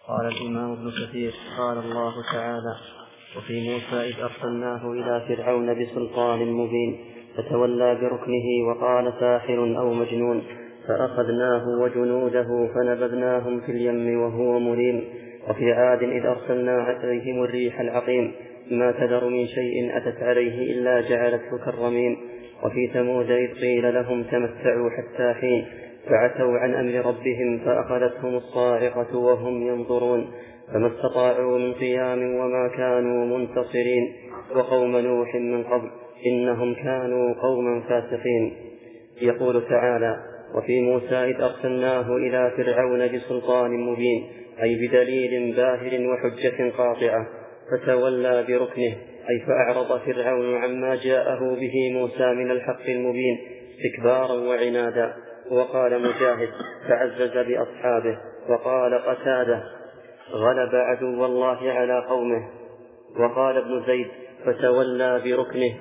قال الإمام ابن كثير قال الله تعالى: وفي موسى إذ أرسلناه إلى فرعون بسلطان مبين فتولى بركنه وقال ساحر أو مجنون فأخذناه وجنوده فنبذناهم في اليم وهو مليم. وفي عاد إذ أرسلنا عليهم الريح العقيم ما تذر من شيء أتت عليه إلا جعلته كالرميم. وفي ثمود إذ قيل لهم تمتعوا حتى حين فعتوا عن أمر ربهم فأخذتهم الصاعقة وهم ينظرون فما استطاعوا من قيام وما كانوا منتصرين. وقوم نوح من قبل إنهم كانوا قوما فاسقين. يقول تعالى: وفي موسى إذ أرسلناه إلى فرعون بسلطان مبين، أي بدليل باهر وحجة قاطعة، فتولى بركنه، أي فأعرض فرعون عما جاءه به موسى من الحق المبين استكبارا وعنادا. وقال مجاهد: تعزز بأصحابه. وقال قتادة: غلب عدو الله على قومه. وقال ابن زيد: فتولى بركنه،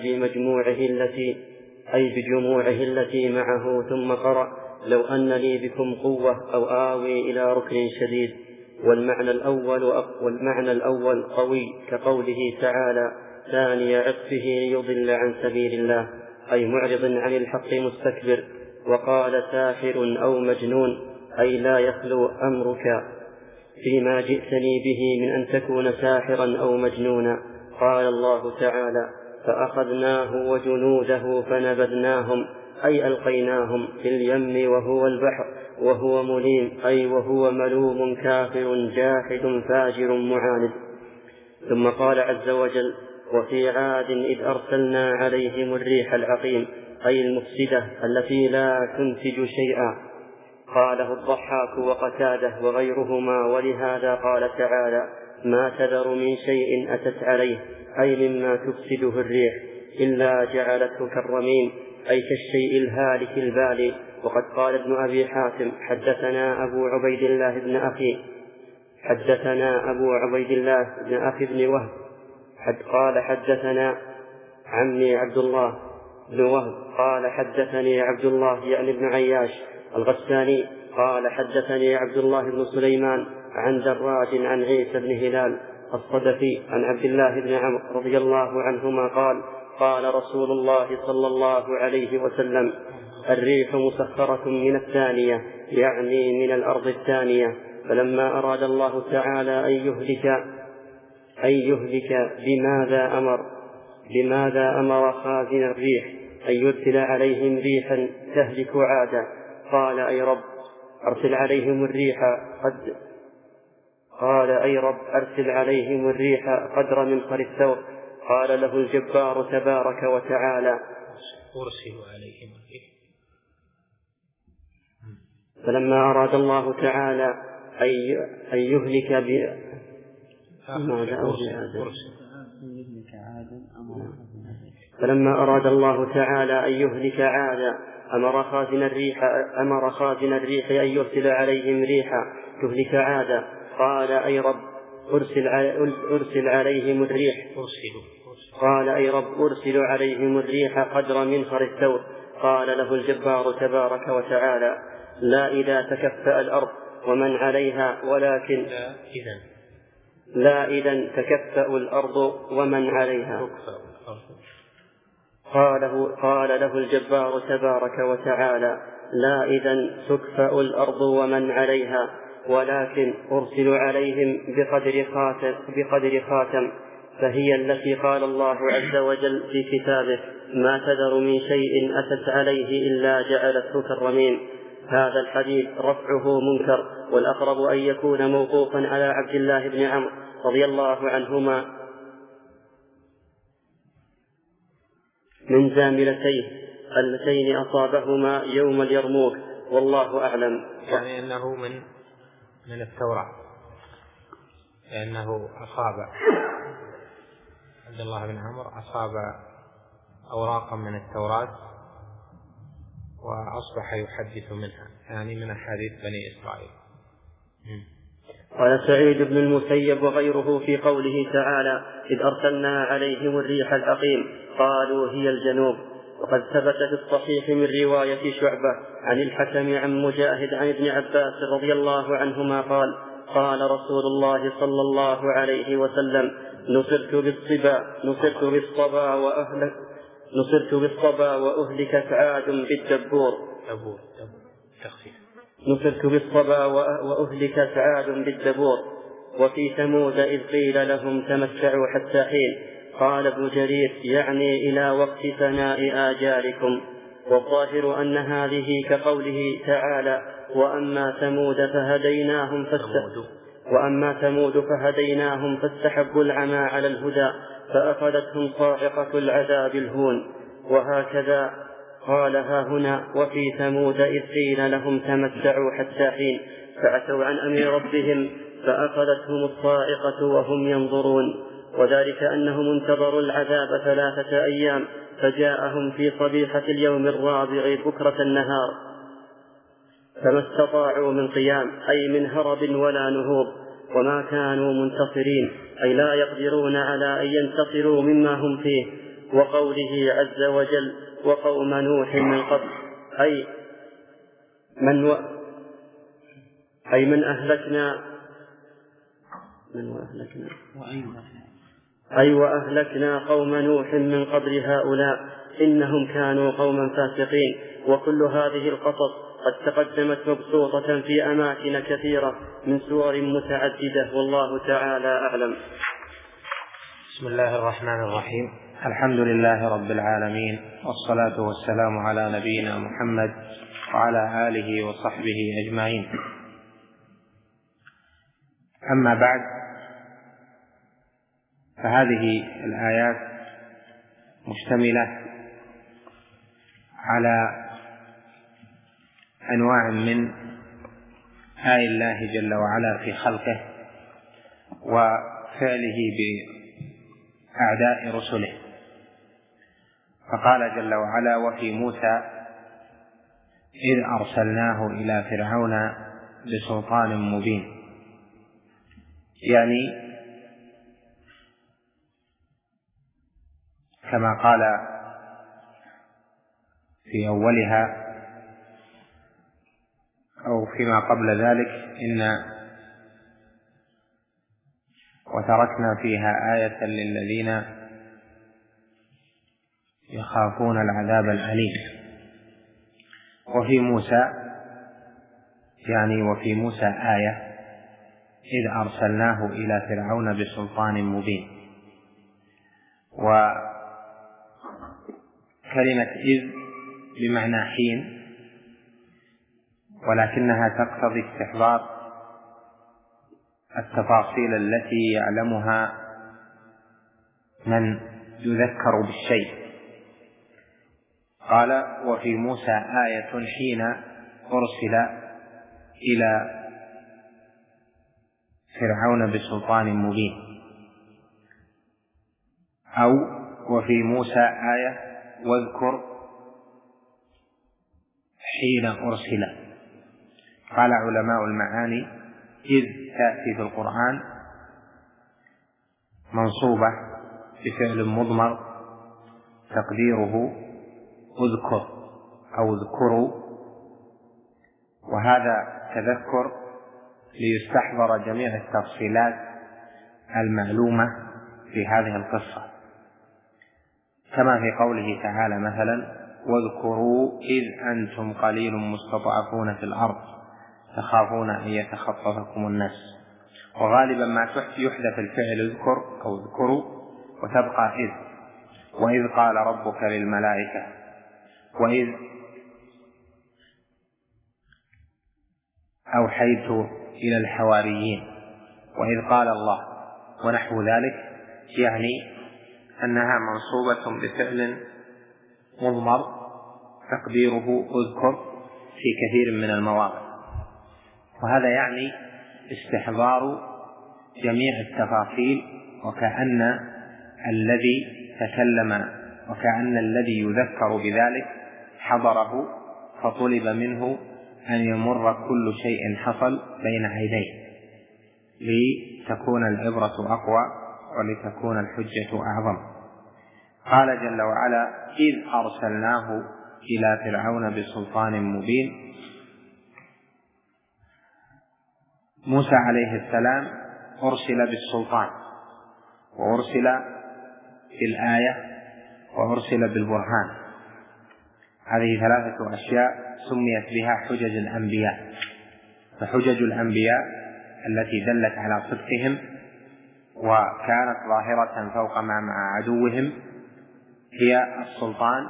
أي بجموعه التي معه، ثم قرأ: لو أن لي بكم قوة أو آوي إلى ركن شديد. والمعنى الأول قوي، كقوله تعالى: ثاني عطفه ليضل عن سبيل الله، أي معرض عن الحق مستكبر. وقال ساحر أو مجنون، أي لا يخلو أمرك فيما جئتني به من أن تكون ساحرا أو مجنونا. قال الله تعالى: فأخذناه وجنوده فنبذناهم، أي ألقيناهم في اليم وهو البحر وهو مليم، أي وهو ملوم كافر جاحد فاجر معاند. ثم قال عز وجل: وفي عاد إذ أرسلنا عليهم الريح العقيم، أي المفسدة التي لا تنتج شيئا. قاله الضحاك وقتاده وغيرهما. ولهذا قال تعالى: ما تذر من شيء أتت عليه، أي مما تفسده الريح، إلا جعلته كالرميم، أي كالشيء الهالك البالي. وقد قال ابن أبي حاتم: حدثنا أبو عبيد الله بن أخي بن وهب قال حدثنا عمي عبد الله بن وهب قال حدثني عبد الله يعني بن عياش الغساني قال حدثني عبد الله بن سليمان عن دراج عن عيسى بن هلال الصدفي عن عبد الله بن عمرو رضي الله عنهما قال: قال رسول الله صلى الله عليه وسلم: الريح مسخرة من الثانية، يعني من الأرض الثانية. فلما أراد الله تعالى أن يهلك بماذا أمر خازن الريح أن يرسل عليهم ريحا تهلك عادا؟ قال: أي رب أرسل عليهم الريح قدر منخر الثور. قال له الجبار تبارك وتعالى: فلما أراد الله تعالى أن يهلك عادا أمر خازن الريح أن يرسل عليهم ريحا تهلك عادا. قال: أي رب أرسل عليهم الريح قدر منخر الثور. قال له الجبار تبارك وتعالى: لا إذا تكفأ الأرض ومن عليها، ولكن لا إذا تكفأ الأرض ومن عليها. قال له الجبار تبارك وتعالى: لا إذا تكفأ الأرض ومن عليها، ولكن أرسل عليهم بقدر خاتم، فهي التي قال الله عز وجل في كتابه: ما تذر من شيء أتت عليه إلا جعلته كالرميم. هذا الحديث رفعه منكر، والأقرب أن يكون موقوفا على عبد الله بن عمرو رضي الله عنهما من زاملتيه اللتين أصابهما يوم اليرموك، والله أعلم. يعني أنه من التوراة، لأنه أصاب عبد الله بن عمرو أوراقا من التوراة وأصبح يحدث منها، يعني من أحاديث بني إسرائيل. قال سعيد بن المسيب وغيره في قوله تعالى: إذ أرسلنا عليهم الريح العقيم، قالوا هي الجنوب. وقد ثبت في الصحيح من رواية شعبة عن الحكم عن مجاهد عن ابن عباس رضي الله عنهما قال: قال رسول الله صلى الله عليه وسلم: نصرت بالصبا وأهلكت عاد بالدبور. نصرت بالصبا وأهلكت عاد بالدبور. وفي ثمود إذ قيل لهم تمتعوا حتى حين. قال ابن جرير: يعني إلى وقت فناء آجالكم. والظاهر أن هذه كقوله تعالى: وأما ثمود فهديناهم فاستحبوا العمى على الهدى فأخذتهم صاعقة العذاب الهون. وهكذا قال ها هنا: وفي ثمود إذ قيل لهم تمتعوا حتى حين فعتوا عن أمر ربهم فأخذتهم الصاعقة وهم ينظرون. وذلك أنهم انتظروا العذاب 3 أيام فجاءهم في صبيحة اليوم الرابع بكرة النهار فما استطاعوا من قيام، أي من هرب ولا نهوض، وما كانوا منتصرين، أي لا يقدرون على أن ينتصروا مما هم فيه. وقوله عز وجل: وقوم نوح من قبل، أي من وأهلكنا قوم نوح من قبل هؤلاء إنهم كانوا قوما فاسقين. وكل هذه القصص قد تقدمت مبسوطة في أماكن كثيرة من سور متعددة، والله تعالى أعلم. بسم الله الرحمن الرحيم. الحمد لله رب العالمين، والصلاة والسلام على نبينا محمد وعلى آله وصحبه أجمعين. أما بعد، فهذه الآيات مشتملة على أنواع من آي الله جل وعلا في خلقه وفعله بأعداء رسله. فقال جل وعلا: وفي موسى إذ أرسلناه إلى فرعون بسلطان مبين. يعني كما قال في أولها أو فيما قبل ذلك: وتركنا فيها آية للذين يخافون العذاب الأليم. وفي موسى آية إذ أرسلناه إلى فرعون بسلطان مبين. وكلمة إذ بمعنى حين، ولكنها تقتضي استحضار التفاصيل التي يعلمها من يذكر بالشيء. قال: وفي موسى آية حين أرسل إلى فرعون بسلطان مبين، أو وفي موسى آية واذكر حين أرسل. قال علماء المعاني: إذ تأتي في القرآن منصوبة بفعل مضمر تقديره اذكر أو اذكروا، وهذا تذكر ليستحضر جميع التفصيلات المعلومة في هذه القصة، كما في قوله تعالى مثلا: واذكروا إذ أنتم قليل مستضعفون في الأرض تخافون أن يتخطفكم الناس. وغالبا ما يحدث الفعل اذكر أو اذكروا وتبقى إذ. وإذ قال ربك للملائكة، وإذ أوحيت إلى الحواريين، وإذ قال الله، ونحو ذلك. يعني أنها منصوبة بفعل مضمر تقديره اذكر في كثير من المواضع. وهذا يعني استحضار جميع التفاصيل، وكأن الذي يذكر بذلك حضره، فطلب منه أن يمر كل شيء حصل بين عينيه لتكون العبرة أقوى ولتكون الحجة أعظم. قال جل وعلا: إذ أرسلناه إلى فرعون بسلطان مبين. موسى عليه السلام أرسل بالسلطان، وأرسل بالآية، وأرسل بالبرهان. هذه ثلاثة أشياء سميت بها حجج الأنبياء. فحجج الأنبياء التي دلت على صدقهم وكانت ظاهرة فوق ما مع عدوهم هي السلطان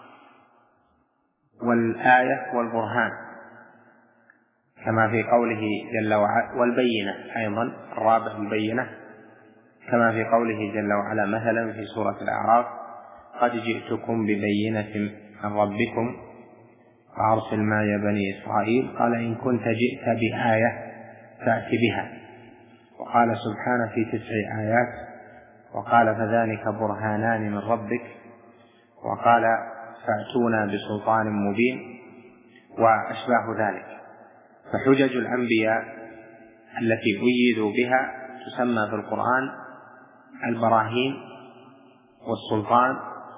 والآية والبرهان، كما في قوله جل وعلا، والبينة أيضا، الرابع البينة، كما في قوله جل وعلا مثلا في سورة الأعراف: قد جئتكم ببينة من ربكم فأرسل معي بني إسرائيل. قال: إن كنت جئت بآية فأت بها. وقال سبحانه في 9 آيات: وقال: فذلك برهانان من ربك. وقال: فأتونا بسلطان مبين، وأشباه ذلك. فحجج الأنبياء التي أيدوا بها تسمى في القرآن البراهين والسلطان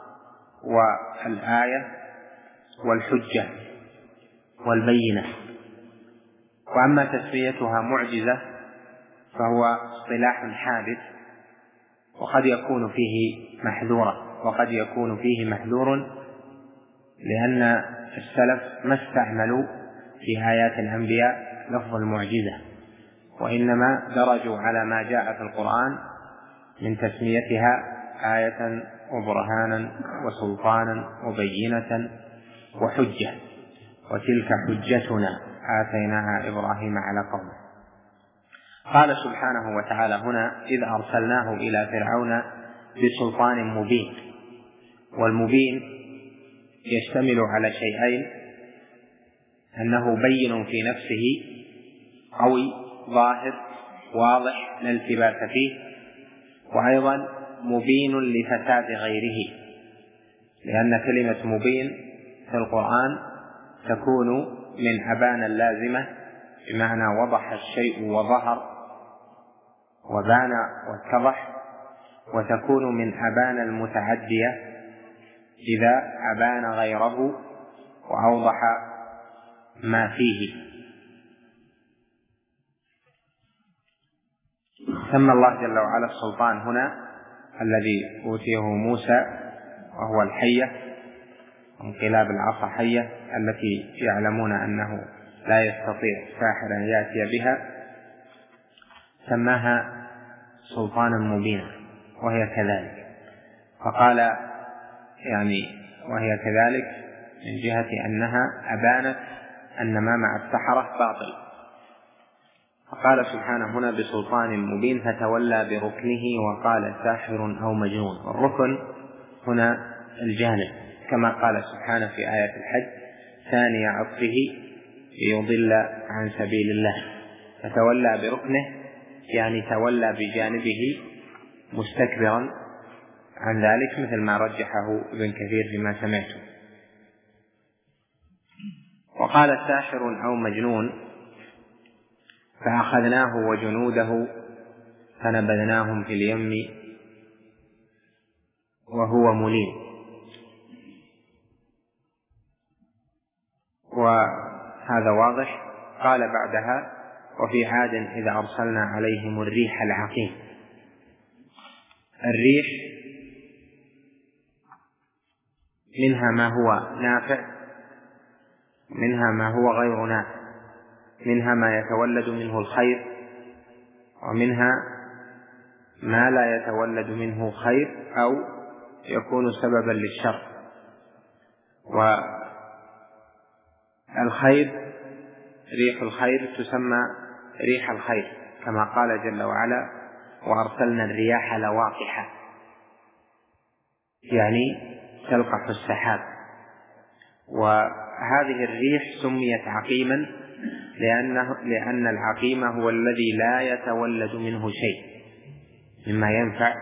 والآية والحجة والبينة. وأما تسميتها معجزة فهو اصطلاح حادث، وقد يكون فيه محذورا وقد يكون فيه محذور، لأن السلف ما استعملوا في آيات الأنبياء لفظ المعجزة، وإنما درجوا على ما جاء في القرآن من تسميتها آية وبرهانا وسلطانا وبينة وحجة. وتلك حجتنا آتيناها إبراهيم على قومه. قال سبحانه وتعالى هنا: إذ أرسلناه إلى فرعون بسلطان مبين. والمبين يشتمل على شيئين: أنه بين في نفسه، قوي ظاهر واضح لا التباس فيه، وأيضا مبين لفساد غيره، لأن كلمة مبين في القرآن تكون من أبان اللازمة، بمعنى وضح الشيء وظهر وبان واتضح، وتكون من أبان المتعدية إذا أبان غيره وأوضح ما فيه. سمى الله جل وعلا السلطان هنا الذي أوتيه موسى وهو الحية، انقلاب العصا حية التي يعلمون أنه لا يستطيع ساحر أن يأتي بها، سماها سلطانا مبينا، وهي كذلك. فقال وهي كذلك من جهة أنها أبانت أن ما مع السحرة باطل. فقال سبحانه هنا بسلطان مبين: فتولى بركنه وقال: ساحر أو مجنون. الركن هنا الجانب، كما قال سبحانه في آية الحج: ثاني عطفه ليضل عن سبيل الله. فتولى بركنه يعني تولى بجانبه مستكبرا عن ذلك، مثل ما رجحه ابن كثير فيما سمعته. وقال: ساحر أو مجنون، فأخذناه وجنوده فنبذناهم في اليم وهو مليم. وهذا واضح. قال بعدها: وفي عاد إذا أرسلنا عليهم الريح العقيم. الريح منها ما هو نافع، منها ما هو غير نافع، منها ما يتولد منه الخير، ومنها ما لا يتولد منه خير أو يكون سببا للشر. والخير، ريح الخير تسمى ريح الخير، كما قال جل وعلا: وأرسلنا الرياح لواقح، يعني تلقح السحاب. وهذه الريح سميت عقيما لأن العقيم هو الذي لا يتولد منه شيء مما ينفع،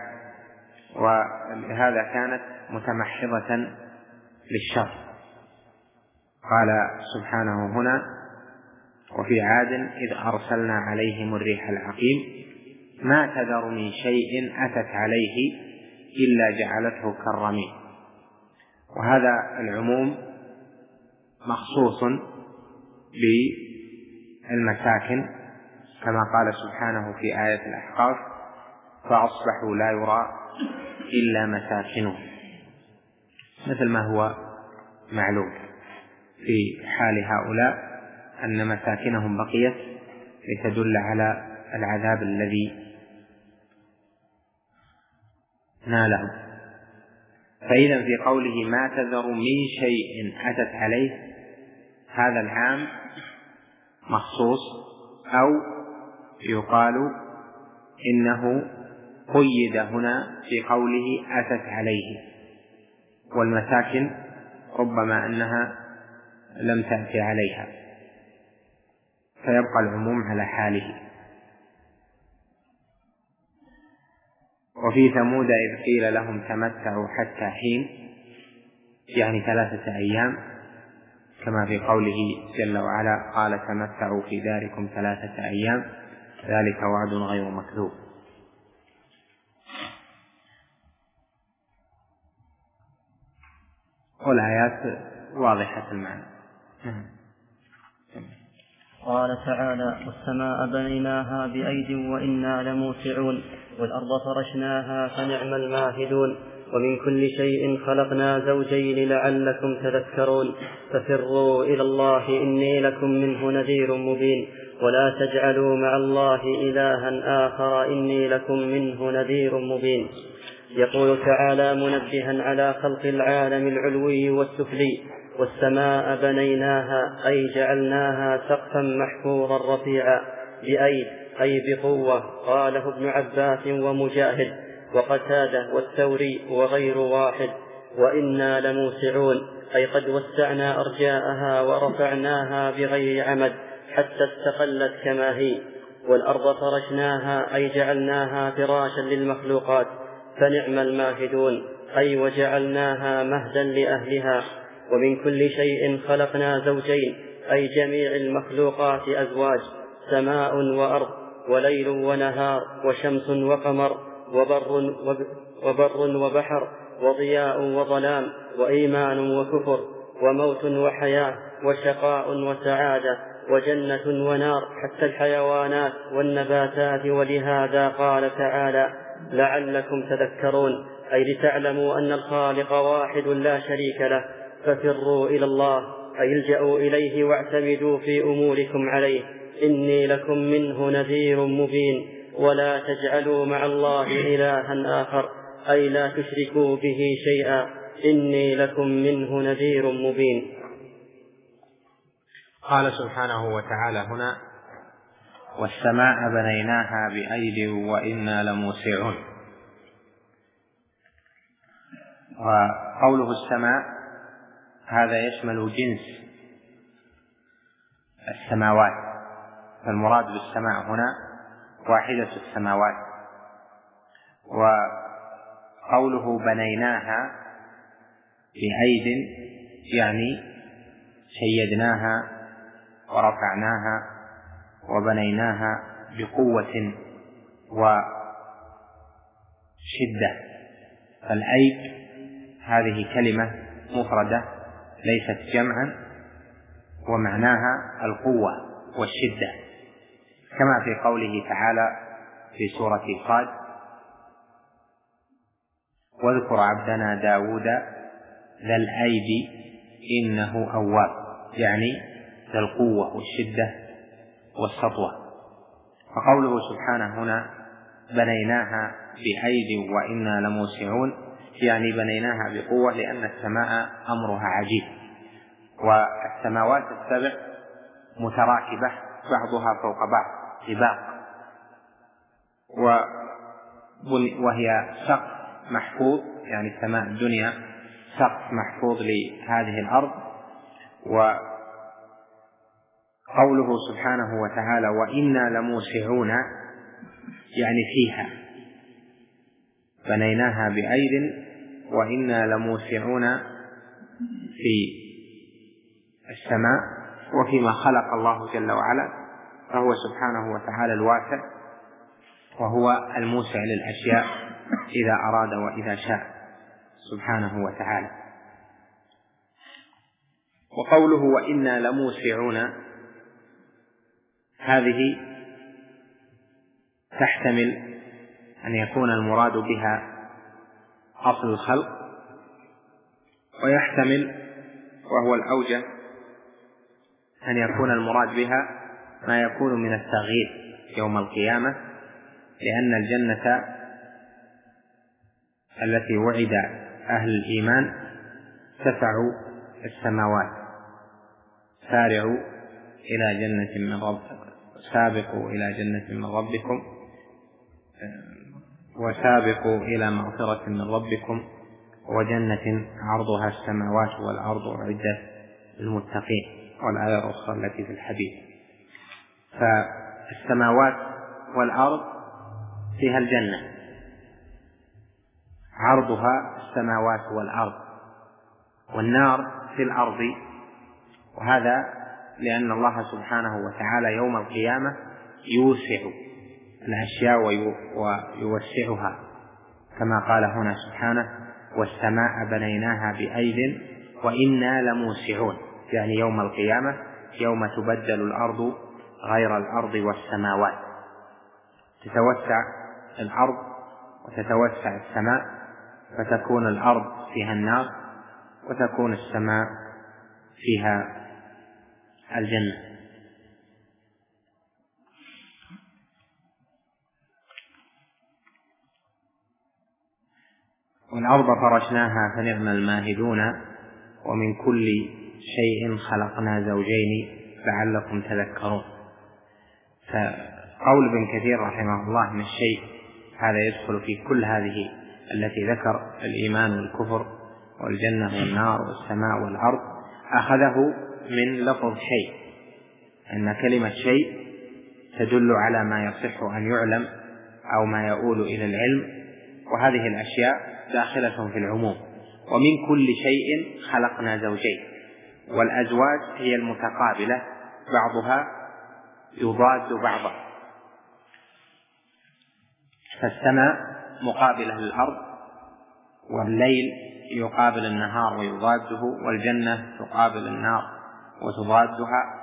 ولهذا كانت متمحضة للشر. قال سبحانه هنا: وفي عاد إذ أرسلنا عليهم الريح العقيم ما تذر من شيء أتت عليه إلا جعلته كالرميم. وهذا العموم مخصوص بالمساكن كما قال سبحانه في آية الأحقاف: فأصبحوا لا يرى إلا مساكنهم، مثل ما هو معلوم في حال هؤلاء أن مساكنهم بقيت لتدل على العذاب الذي نالهم. فإذا في قوله ما تذر من شيء أتت عليه، هذا العام مخصوص، أو يقال إنه قيد هنا في قوله أتت عليه، والمساكن ربما أنها لم تأتي عليها فيبقى العموم على حاله. وفي ثمود إذ قيل لهم تمتعوا حتى حين، يعني 3 أيام، كما في قوله جل وعلا: قال تمتعوا في داركم 3 أيام ذلك وعد غير مكذوب. والآيات واضحة المعنى. قال تعالى: والسماء بنيناها بأيد وإنا لموسعون والأرض فرشناها فنعم الماهدون ومن كل شيء خلقنا زوجين لعلكم تذكرون ففروا إلى الله إني لكم منه نذير مبين ولا تجعلوا مع الله إلها آخر إني لكم منه نذير مبين. يقول تعالى منبها على خلق العالم العلوي والسفلي: والسماء بنيناها أي جعلناها سقفا محفورا رفيعا بأيد أي بقوة. قاله ابن عباس ومجاهد وقتادة والثوري وغير واحد. وإنا لموسعون أي قد وسعنا أرجاءها ورفعناها بغير عمد حتى استقلت كما هي. والأرض فرشناها أي جعلناها فراشا للمخلوقات فنعم الماهدون أي وجعلناها مهدا لأهلها. ومن كل شيء خلقنا زوجين أي جميع المخلوقات أزواج: سماء وأرض، وليل ونهار، وشمس وقمر، وبر وبحر، وضياء وظلام، وإيمان وكفر، وموت وحياة، وشقاء وسعادة، وجنة ونار، حتى الحيوانات والنباتات. ولهذا قال تعالى: لعلكم تذكرون أي لتعلموا أن الخالق واحد لا شريك له. ففروا إلى الله أي الجأوا إليه واعتمدوا في أموركم عليه إني لكم منه نذير مبين ولا تجعلوا مع الله إلها آخر أي لا تشركوا به شيئا إني لكم منه نذير مبين. قال سبحانه وتعالى هنا: والسماء بنيناها بأيد وإنا لموسعون. وقوله السماء هذا يشمل جنس السماوات، فالمراد بالسماء هنا واحدة السماوات. وقوله بنيناها بأيد يعني شيدناها ورفعناها وبنيناها بقوة وشدة. فالأيد هذه كلمة مفردة ليست جمعا، ومعناها القوة والشدة، كما في قوله تعالى في سورة صاد: واذكر عبدنا داود ذا الأيد إنه أواب، يعني ذا القوة والشدة والسطوة. فقوله سبحانه هنا بنيناها بأيد وإنا لموسعون يعني بنيناها بقوة، لأن السماء أمرها عجيب، والسماوات السبع متراكبة بعضها فوق بعض طباق، وهي سقف محفوظ، يعني السماء الدنيا سقف محفوظ لهذه الأرض. وقوله سبحانه وتعالى وإنا لموسعون يعني فيها، بنيناها بأيد وإنا لموسعون في السماء وفيما خلق الله جل وعلا، فهو سبحانه وتعالى الواسع، وهو الموسع للأشياء إذا أراد وإذا شاء سبحانه وتعالى. وقوله وإنا لموسعون هذه تحتمل أن يكون المراد بها أصل الخلق، ويحتمل وهو الأوجه أن يكون المراد بها ما يكون من التغيير يوم القيامة، لأن الجنة التي وعد أهل الإيمان تسع السماوات. سارعوا إلى جنة من ربكم، سابقوا إلى جنة من ربكم، وسابقوا إلى مغفرة من ربكم، وجنة عرضها السماوات والأرض أعدت للمتقين، والآية الأخرى التي في الحديث. فالسماوات والأرض فيها الجنة، عرضها السماوات والأرض، والنار في الأرض. وهذا لأن الله سبحانه وتعالى يوم القيامة يوسع الأشياء ويوسعها، كما قال هنا سبحانه: والسماء بنيناها بأيد وإنا لموسعون، يعني يوم القيامة يوم تبدل الأرض غير الأرض والسماوات، تتوسع الأرض وتتوسع السماء، فتكون الأرض فيها النار وتكون السماء فيها الجنة. والأرض فرشناها فنعم الماهدون ومن كل شيء خلقنا زوجين لعلكم تذكرون. فقول ابن كثير رحمه الله من الشيء هذا يدخل في كل هذه التي ذكر: الإيمان والكفر والجنة والنار والسماء والأرض، أخذه من لفظ شيء، أن كلمة شيء تدل على ما يصح أن يعلم أو ما يؤول إلى العلم، وهذه الأشياء داخلة في العموم. ومن كل شيء خلقنا زوجين، والأزواج هي المتقابلة، بعضها يضاد بعضا، فالسماء مقابلة للأرض، والليل يقابل النهار ويضاده، والجنة تقابل النار وتضادها،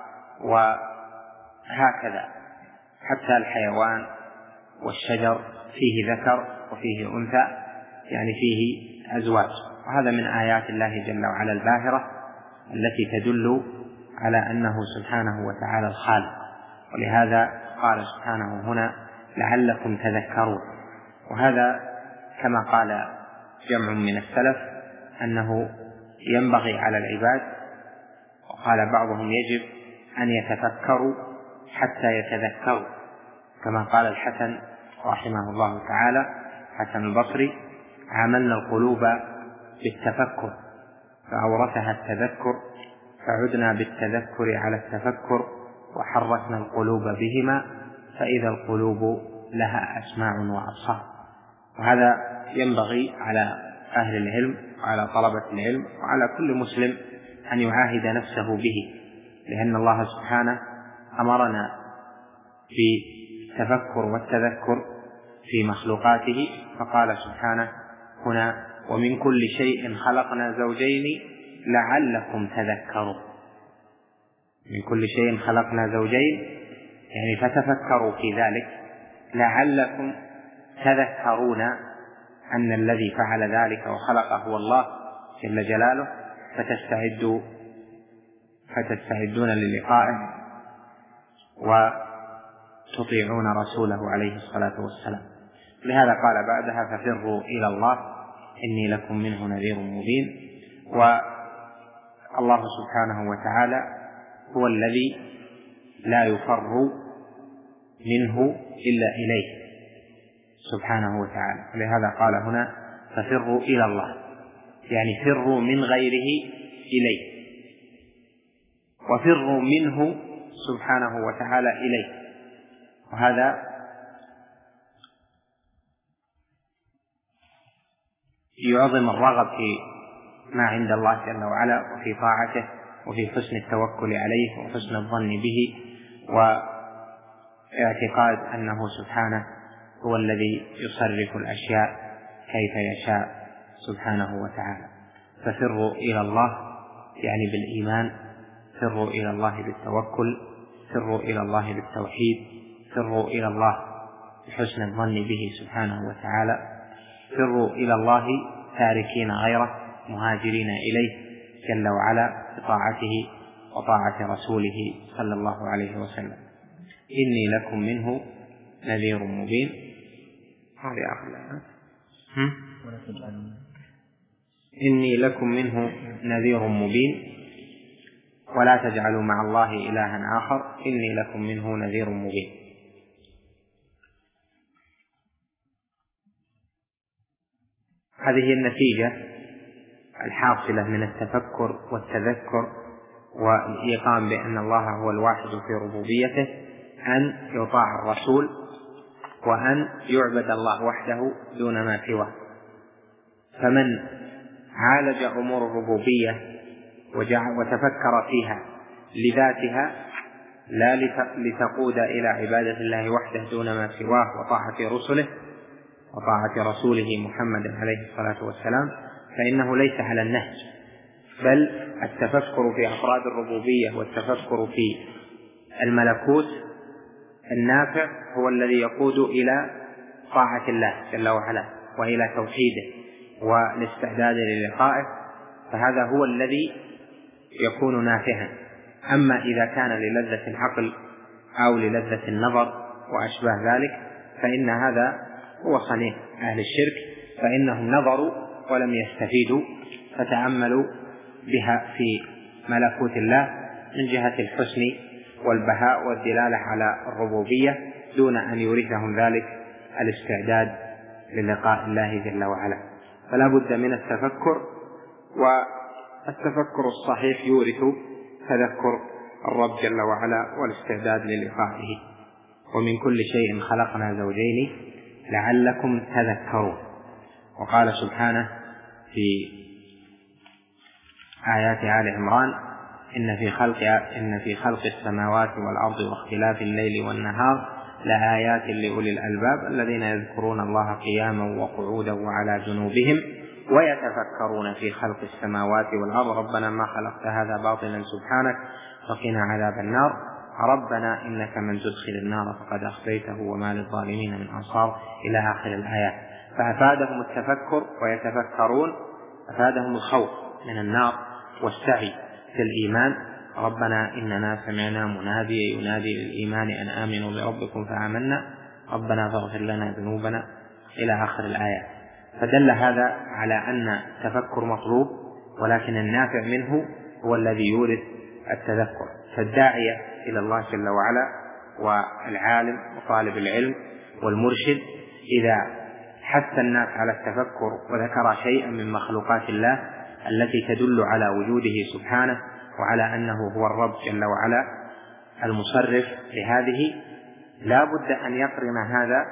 وهكذا حتى الحيوان والشجر فيه ذكر وفيه أنثى، يعني فيه أزواج. وهذا من آيات الله جل وعلا الباهرة التي تدل على أنه سبحانه وتعالى الخالق. ولهذا قال سبحانه هنا: لعلكم تذكرون. وهذا كما قال جمع من السلف أنه ينبغي على العباد، وقال بعضهم يجب أن يتفكروا حتى يتذكروا، كما قال الحسن رحمه الله تعالى، حسن البصري: عملنا القلوب بالتفكر فأورثها التذكر، فعدنا بالتذكر على التفكر، وحركنا القلوب بهما، فإذا القلوب لها أسماع وأبصار. وهذا ينبغي على أهل العلم وعلى طلبة العلم وعلى كل مسلم أن يعاهد نفسه به، لأن الله سبحانه أمرنا بالتفكر والتذكر في مخلوقاته، فقال سبحانه هنا: ومن كل شيء خلقنا زوجين لعلكم تذكرون. من كل شيء خلقنا زوجين، يعني فتفكروا في ذلك، لعلكم تذكرون أن الذي فعل ذلك وخلقه هو الله جل جلاله، فتستعدون للقائه وتطيعون رسوله عليه الصلاة والسلام. لهذا قال بعدها: ففروا إلى الله إني لكم منه نذير مبين. والله سبحانه وتعالى هو الذي لا يفر منه إلا إليه سبحانه وتعالى. لهذا قال هنا: ففروا إلى الله، يعني فروا من غيره إليه، وفروا منه سبحانه وتعالى إليه. وهذا يعظم الرغب في ما عند الله جل وعلا، وفي طاعته، وفي حسن التوكل عليه، وحسن الظن به، واعتقاد أنه سبحانه هو الذي يصرف الأشياء كيف يشاء سبحانه وتعالى. ففروا إلى الله يعني بالإيمان، فروا إلى الله بالتوكل، فروا إلى الله بالتوحيد، فروا إلى الله بحسن الظن به سبحانه وتعالى. فروا إلى الله تاركين غيره مهاجرين إليه جل وعلا بطاعته وطاعة رسوله صلى الله عليه وسلم. إني لكم منه نذير مبين. هذه آخر إني لكم منه نذير مبين ولا تجعلوا مع الله إلها آخر إني لكم منه نذير مبين. هذه النتيجة الحاصلة من التفكر والتذكر والإيقان بأن الله هو الواحد في ربوبيته، أن يطاع الرسول وأن يعبد الله وحده دون ما سواه. فمن عالج أمور الربوبية وتفكر فيها لذاتها لا لتقود إلى عبادة الله وحده دون ما سواه وطاعة رسله وطاعة رسوله محمد عليه الصلاة والسلام، فإنه ليس على النهج، بل التفكر في أفراد الربوبية والتفكر في الملكوت النافع هو الذي يقود إلى طاعة الله جل وعلا وإلى توحيده والاستعداد للقائه، فهذا هو الذي يكون نافعا. أما إذا كان للذة العقل أو للذة النظر وأشباه ذلك فإن هذا هو صنيع أهل الشرك، فإنهم نظروا ولم يستفيدوا فتأملوا بها في ملكوت الله من جهة الحسن والبهاء والدلالة على الربوبية دون أن يورثهم ذلك الاستعداد للقاء الله جل وعلا. فلا بد من التفكر، والتفكر الصحيح يورث تذكر الرب جل وعلا والاستعداد للقائه. ومن كل شيء خلقنا زوجين لعلكم تذكرون. وقال سبحانه في آيات آل عمران إن في خلق السماوات والأرض واختلاف الليل والنهار لآيات لأولي الألباب الذين يذكرون الله قياما وقعودا وعلى جنوبهم ويتفكرون في خلق السماوات والأرض ربنا ما خلقت هذا باطلا سبحانك فقنا عذاب النار ربنا إنك من تدخل النار فقد أخزيته وما للظالمين من أنصار إلى آخر الآيات. فأفادهم التفكر ويتفكرون، أفادهم الخوف من النار والسعي في الإيمان. ربنا إننا سمعنا مناديا ينادي للإيمان أن آمنوا بربكم فآمنا ربنا فاغفر لنا ذنوبنا إلى آخر الآيات. فدل هذا على أن التفكر مطلوب، ولكن النافع منه هو الذي يورث التذكر. فالداعية إلى الله جل وعلا والعالم وطالب العلم والمرشد إذا حث الناس على التفكر وذكر شيئا من مخلوقات الله التي تدل على وجوده سبحانه وعلى أنه هو الرب جل وعلا المصرف لهذه، لا بد أن يقرن هذا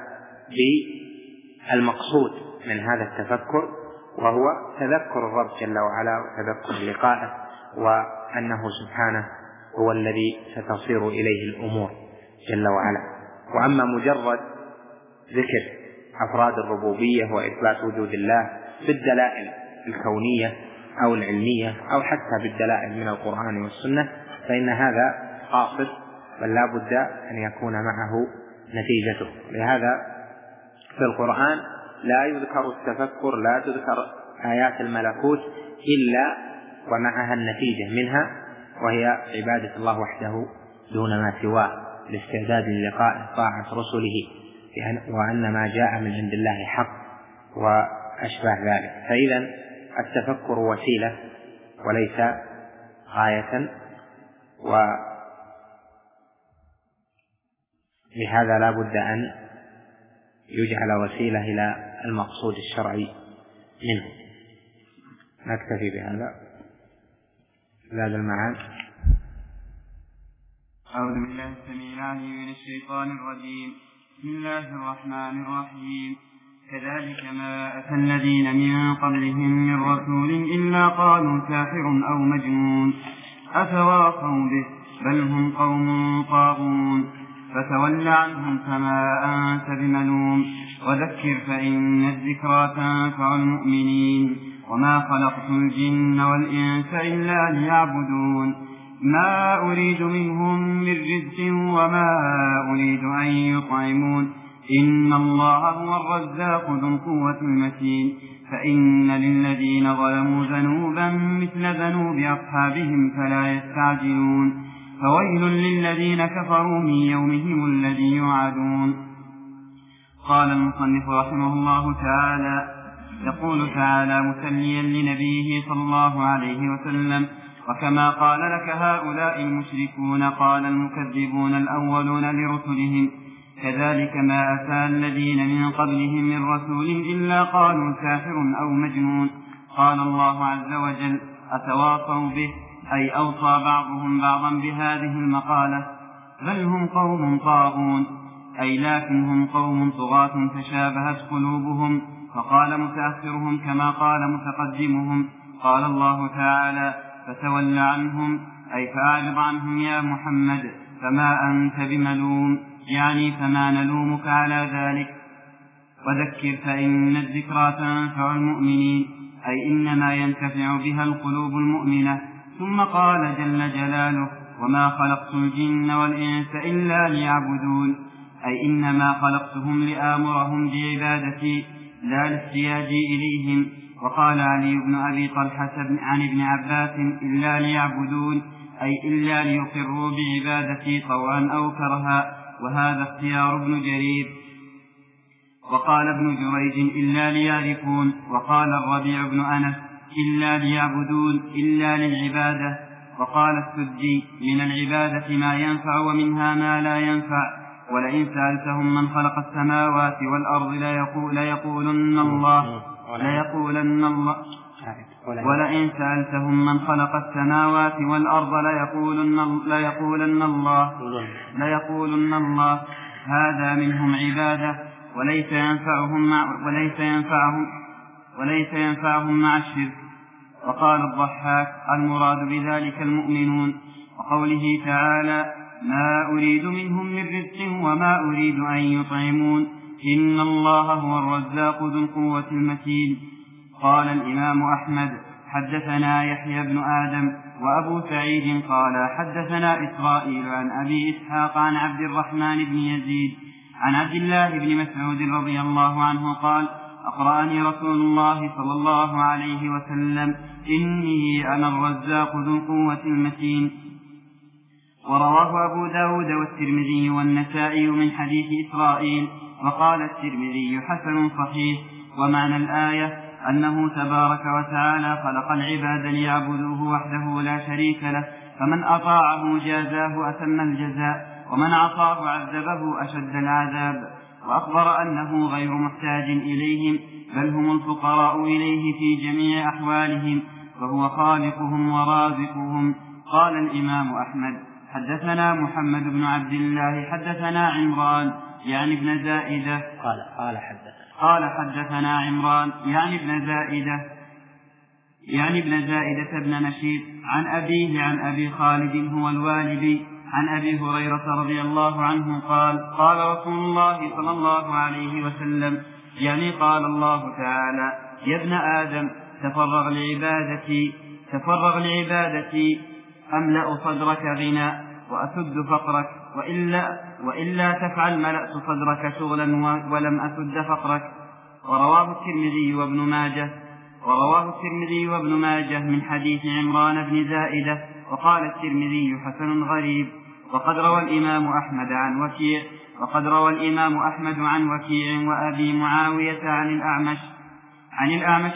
بالمقصود من هذا التفكر، وهو تذكر الرب جل وعلا وتذكر لقائه، وأنه سبحانه هو الذي ستصير إليه الأمور جل وعلا. وأما مجرد ذكر أفراد الربوبية وإثبات وجود الله بالدلائل الكونية أو العلمية أو حتى بالدلائل من القرآن والسنة فإن هذا قاصد، بل لا بد أن يكون معه نتيجته. لهذا في القرآن لا يذكر التفكر، لا تذكر آيات الملكوت إلا ومعها النتيجة منها، وهي عبادة الله وحده دون ما سواه، الاستعداد للقاء طاعة رسله، وأن ما جاء من عند الله حق وأشباه ذلك. فإذا التفكر وسيلة وليس غاية، ولهذا لا بد أن يجعل وسيلة إلى المقصود الشرعي منه. نكتفي بهذا. زاد المعاد. أعوذ بالله السميع العليم من الشيطان الرجيم. بسم الله الرحمن الرحيم. كذلك ما أتى الذين من قبلهم من رسول إلا قالوا ساحر أو مجنون أتواصوا به بل هم قوم طاغون فتول عنهم فما أنت بملوم وذكر فإن الذكرى تنفع المؤمنين وما خلقت الجن والإنس إلا ليعبدون ما أريد منهم من رزق وما أريد أن يطعمون إن الله هو الرزاق ذو القوة المتين فإن للذين ظلموا ذنوبا مثل ذنوب أصحابهم فلا يستعجلون فويل للذين كفروا من يومهم الذي يوعدون. قال المصنف رحمه الله تعالى يقول تعالى مسليا لنبيه صلى الله عليه وسلم وكما قال لك هؤلاء المشركون قال المكذبون الأولون لرسلهم كذلك ما أتى الذين من قبلهم من رسول إلا قالوا ساحر أو مجنون. قال الله عز وجل أتواصوا به أي أوصى بعضهم بعضا بهذه المقالة بل هم قوم طاغون أي لكن هم قوم طغاة تشابهت قلوبهم فقال متأخرهم كما قال متقدمهم. قال الله تعالى فتول عنهم أي فأعرض عنهم يا محمد فما أنت بملوم يعني فما نلومك على ذلك وذكر فإن الذكرى تنفع المؤمنين أي إنما ينتفع بها القلوب المؤمنة. ثم قال جل جلاله وما خلقت الجن والإنس إلا ليعبدون أي إنما خلقتهم لآمرهم بعبادتي لا لاحتياجي إليهم. وقال علي بن أبي طلحة عن ابن عباس إلا ليعبدون أي إلا ليقروا بعبادتي طوعا أو كرها وهذا اختيار ابن جرير. وقال ابن جريج إلا ليعرفون. وقال الربيع بن أنس إلا ليعبدون إلا للعبادة. وقال السدي من العبادة ما ينفع ومنها ما لا ينفع ولئن سألتهم من خلق السماوات والأرض ليقولن الله ولئن سألتهم من خلق السماوات والأرض ليقولن الله هذا منهم عبادة وليس ينفعهم مع الشرك. وقال الضحاك المراد بذلك المؤمنون. وقوله تعالى ما أريد منهم من رزق وما أريد أن يطعمون إن الله هو الرزاق ذو القوة المتين. قال الإمام أحمد حدثنا يحيى بن آدم وأبو سعيد قال حدثنا إسرائيل عن أبي إسحاق عن عبد الرحمن بن يزيد عن عبد الله بن مسعود رضي الله عنه قال أقرأني رسول الله صلى الله عليه وسلم إني أنا الرزاق ذو القوة المتين. ورواه أبو داود والترمذي والنسائي من حديث إسرائيل. وقال الترمذي حسن صحيح. ومعنى الآية أنه تبارك وتعالى خلق العباد ليعبدوه وحده لا شريك له فمن أطاعه جازاه أتم الجزاء ومن عصاه عذبه أشد العذاب. وأخبر أنه غير محتاج إليهم بل هم الفقراء إليه في جميع أحوالهم وهو خالقهم ورازقهم. قال الإمام أحمد حدثنا محمد بن عبد الله حدثنا عمران يعني ابن زائدة قال حدثنا عمران يعني ابن زائدة بن نشيط عن أبيه عن أبي خالد هو الوالبي عن أبي هريرة رضي الله عنه قال قال رسول الله صلى الله عليه وسلم يعني قال الله تعالى يا ابن آدم تفرغ لعبادتي أملأ صدرك غنى وأسد فقرك وإلا تفعل ملأت صدرك شغلا ولم أسد فقرك. ورواه الترمذي وابن ماجه من حديث عمران بن زائدة. وقال الترمذي حسن غريب. وقد روى الإمام أحمد عن وكيع وأبي معاوية عن الأعمش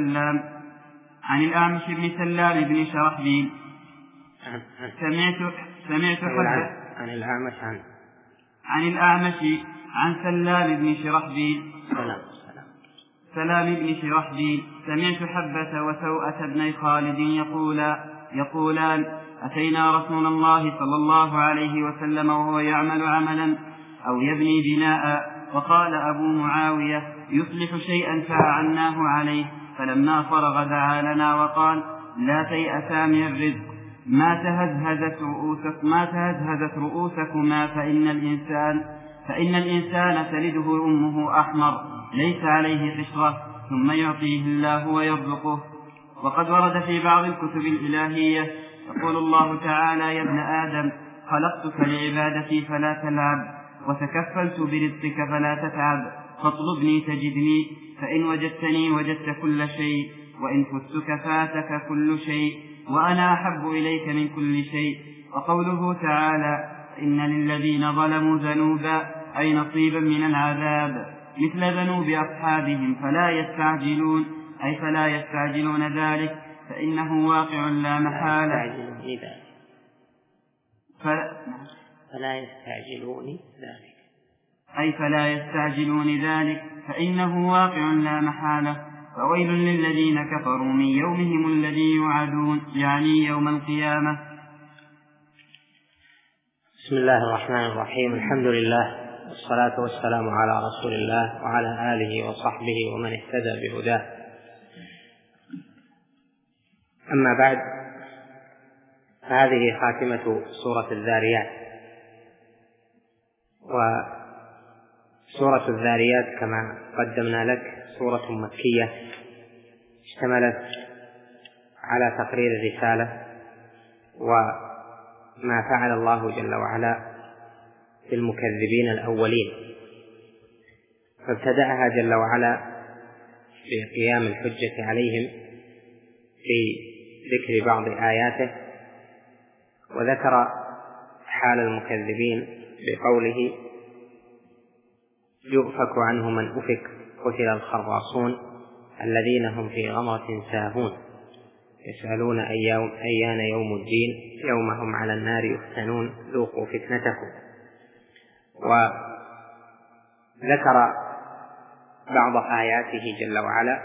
بن سلام بن شرحبيل عن الأعمش عن سلام بن شرحبيل سمعت حبة وسوءة بن خالد يقولان أتينا رسول الله صلى الله عليه وسلم وهو يعمل عملا أو يبني بناء فقال أبو معاوية يصلح شيئا فأعناه عليه فلما فرغ دعا لنا وقال لا تيأسا من الرزق ما تهزهزت رؤوسكما فإن الإنسان تلده أمه أحمر ليس عليه قشرة ثم يعطيه الله ويرزقه. وقد ورد في بعض الكتب الإلهية يقول الله تعالى يا ابن آدم خلقتك لعبادتي فلا تلعب. وتكفلت برزقك فلا تتعب، فاطلبني تجدني، فإن وجدتني وجدت كل شيء، وإن فتك فاتك كل شيء، وأنا أحب إليك من كل شيء. وقوله تعالى: إن للذين ظلموا ذنوبا أي نصيبا من العذاب مثل ذنوب أصحابهم فلا يستعجلون، أي فلا يستعجلون ذلك فإنه واقع لا محالة. فلا يستعجلون ذلك أي فلا يستعجلون ذلك فإنه واقع لا محالة. فويل للذين كفروا من يومهم الذي يوعدون، يعني يوم القيامة. بسم الله الرحمن الرحيم. الحمد لله، والصلاة والسلام على رسول الله وعلى آله وصحبه ومن اهتدى بهداه. أما بعد، فهذه خاتمة سورة الذاريات. وسورة الذاريات كما قدمنا لك سورة مكية اشتملت على تقرير الرسالة وما فعل الله جل وعلا بالمكذبين الأولين، فابتدأها جل وعلا بقيام الحجة عليهم في ذكر بعض آياته، وذكر حال المكذبين بقوله: يؤفك عنه من أفك قتل الخراصون الذين هم في غمرة ساهون يسألون أيان يوم الدين يوم هم على النار يفتنون ذوقوا فتنتكم. وذكر بعض آياته جل وعلا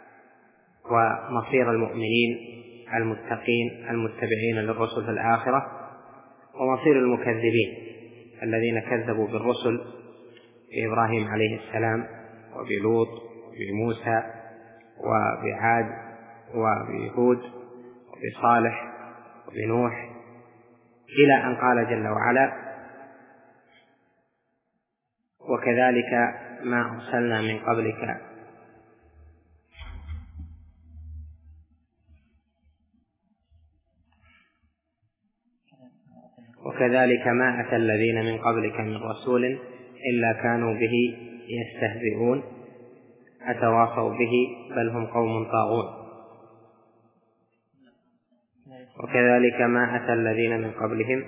ومصير المؤمنين المتقين المتبعين للرسل في الآخرة، ومصير المكذبين الذين كذبوا بالرسل بإبراهيم عليه السلام وبلوط وبموسى وبعاد وبهود وبصالح وبنوح، إلى أن قال جل وعلا: وكذلك ما أرسلنا من قبلك وكذلك ما أتى الذين من قبلك من رسول إلا كانوا به يستهزئون أتواصوا به بل هم قوم طاغون. وكذلك ما أتى الذين من قبلهم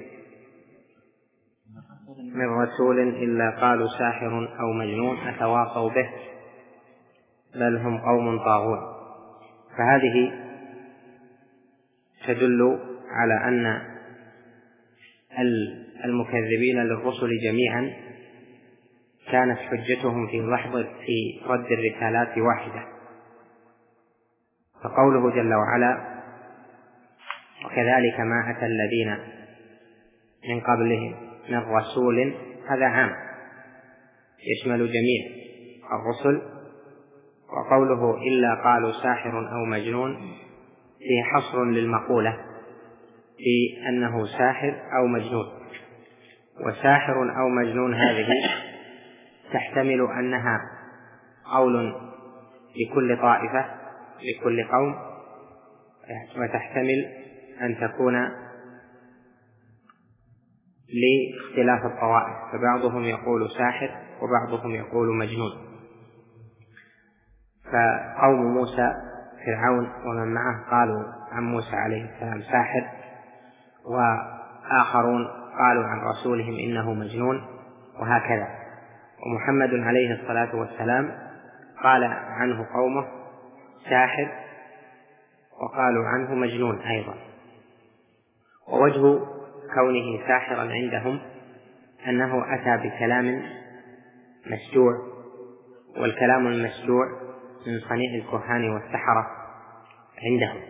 من رسول إلا قالوا ساحر أو مجنون أتواصوا به بل هم قوم طاغون. فهذه تدل على أن المكذبين للرسل جميعا كانت حجتهم في رد الرسالات واحدة. فقوله جل وعلا: وكذلك ما أتى الذين من قبلهم من رسول، هذا عام يشمل جميع الرسل. وقوله إلا قالوا ساحر أو مجنون فيه حصر للمقولة في أنه ساحر أو مجنون. وساحر أو مجنون هذه تحتمل أنها قول لكل طائفة لكل قوم، وتحتمل أن تكون لاختلاف الطوائف، فبعضهم يقول ساحر وبعضهم يقول مجنون. فقوم موسى فرعون ومن معه قالوا عن موسى عليه السلام ساحر، وآخرون قالوا عن رسولهم إنه مجنون، وهكذا. ومحمد عليه الصلاة والسلام قال عنه قومه ساحر وقالوا عنه مجنون أيضا. ووجه كونه ساحرا عندهم أنه أتى بكلام مسجوع، والكلام المسجوع من صنيع الكهان والسحرة عندهم،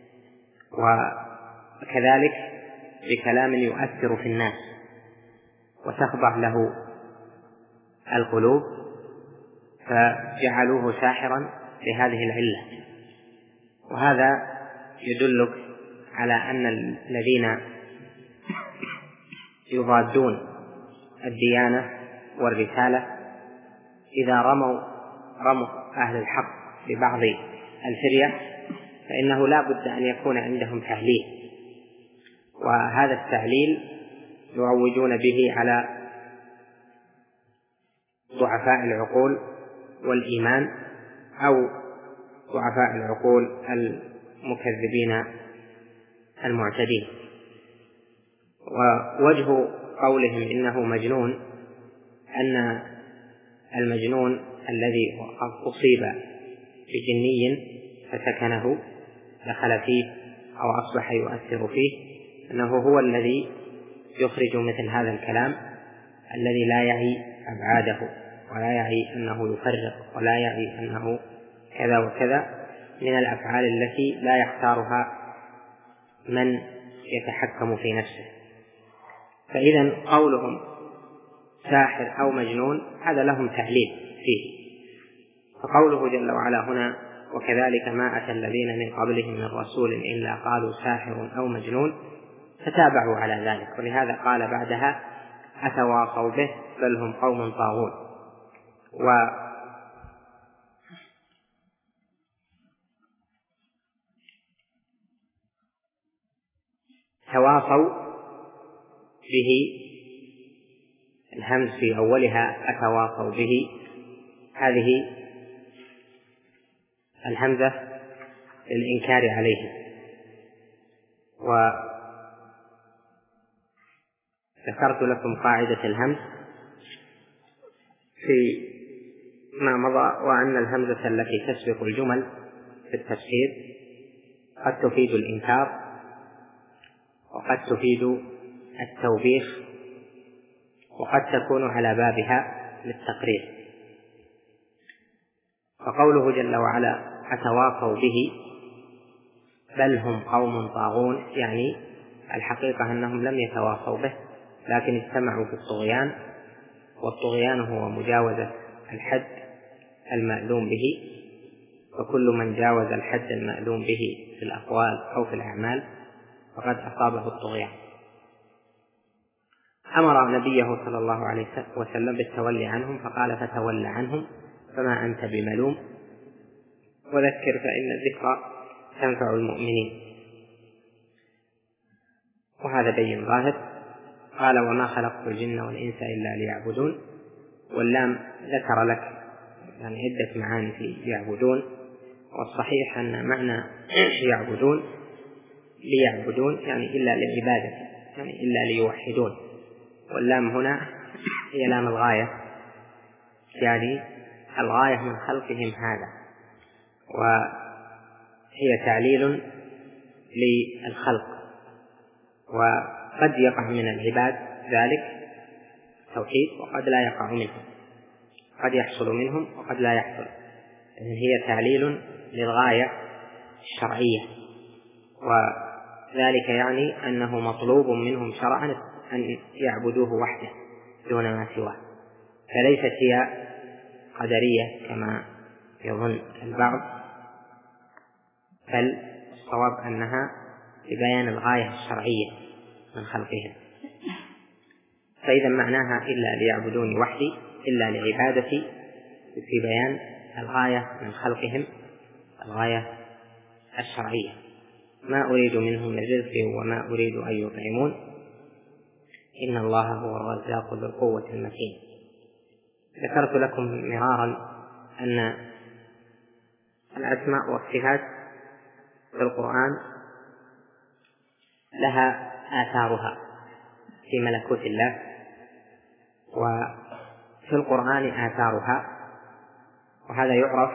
وكذلك بكلام يؤثر في الناس وتخضع له القلوب، فجعلوه ساحرا لهذه العلة. وهذا يدلك على أن الذين يضادون الديانة والرسالة إذا رموا أهل الحق ببعض الفرية فإنه لا بد أن يكون عندهم تهليل، وهذا التهليل يروجون به على ضعفاء العقول والإيمان أو ضعفاء العقول المكذبين المعتدين. ووجه قولهم إنه مجنون أن المجنون الذي أصيب بجني فسكنه دخل فيه أو أصبح يؤثر فيه أنه هو الذي يخرج مثل هذا الكلام الذي لا يعي أبعاده ولا يعي أنه يفرق ولا يعي أنه كذا وكذا من الأفعال التي لا يختارها من يتحكم في نفسه. فإذا قولهم ساحر أو مجنون هذا لهم تعليل فيه. فقوله جل وعلا هنا وكذلك ما أتى الذين من قبلهم من رسول إلا قالوا ساحر أو مجنون فتابعوا على ذلك، ولهذا قال بعدها أتواصوا به بل هم قوم طاغون. تواصوا به الهمز في أولها أتواصوا به، هذه الهمزة للإنكار عليه. وذكرت لكم قاعدة الهمز في ما مضى، وأن الهمزة التي تسبق الجمل في التفسير قد تفيد الإنكار وقد تفيد التوبيخ وقد تكون على بابها للتقرير. فقوله جل وعلا أتواصوا به بل هم قوم طاغون، يعني الحقيقة أنهم لم يتواصوا به لكن اجتمعوا في الطغيان، والطغيان هو مجاوزة الحد المأذون به، وكل من جاوز الحد المأذون به في الأقوال أو في الأعمال فقد أصابه الطغيان. أمر نبيه صلى الله عليه وسلم بالتولي عنهم فقال فتول عنهم فما أنت بملوم وذكر فإن الذكرى تنفع المؤمنين. وهذا بين ظاهر. قال وما خلقت الجن والإنس إلا ليعبدون، واللام ذكر لك يعني عدة معاني في يعبدون، والصحيح أن معنى يعبدون ليعبدون يعني إلا للعبادة، يعني إلا ليوحدون، واللام هنا هي لام الغاية، يعني الغاية من خلقهم هذا، وهي تعليل للخلق. وقد يقع من العباد ذلك توحيد وقد لا يقع منهم، قد يحصل منهم وقد لا يحصل، هي تعليل للغاية الشرعية، وذلك يعني أنه مطلوب منهم شرعا أن يعبدوه وحده دون ما سواه، فليست هي قدرية كما يظن البعض، بل الصواب أنها لبيان الغاية الشرعية من خلقهم. فإذا معناها إلا ليعبدوني وحدي إلا لعبادتي في بيان الغاية من خلقهم، الغاية الشرعية. ما أريد منهم من رزق وما أريد أن يطعمون إن الله هو الرزاق ذو القوة المتين. ذكرت لكم مرارا أن الأسماء والصفات في القرآن لها آثارها في ملكوت الله، وفي القرآن آثارها، وهذا يعرف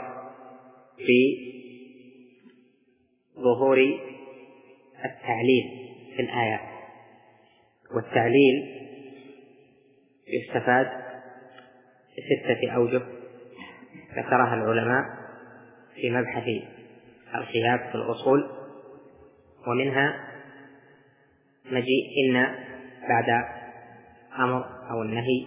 بظهور التعليل في الآيات. والتعليل يستفاد بستة أوجه ذكرها العلماء في مبحث الخلاف في الأصول، ومنها مجيء إن بعد أمر أو النهي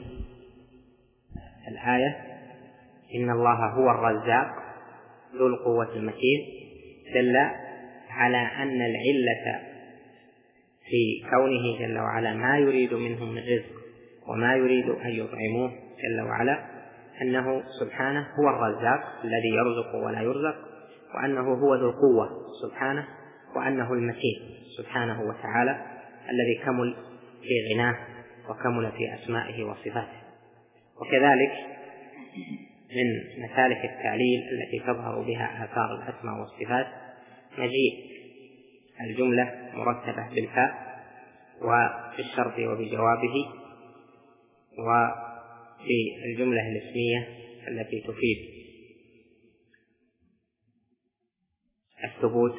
الآية إن الله هو الرزاق ذو القوة المتين، دل على أن العلة في كونه جل وعلا ما يريد منهم من رزق وما يريد أن يطعموه جل وعلا أنه سبحانه هو الرزاق الذي يرزق ولا يرزق، وأنه هو ذو القوة سبحانه، وأنه المتين سبحانه وتعالى الذي كمل في غناه وكمل في أسمائه وصفاته. وكذلك من مسالك التعليل التي تظهر بها آثار الأسماء والصفات مجيء الجملة مرتبة بالفاء وفي الشرط وبجوابه، وفي الجملة الاسمية التي تفيد الثبوت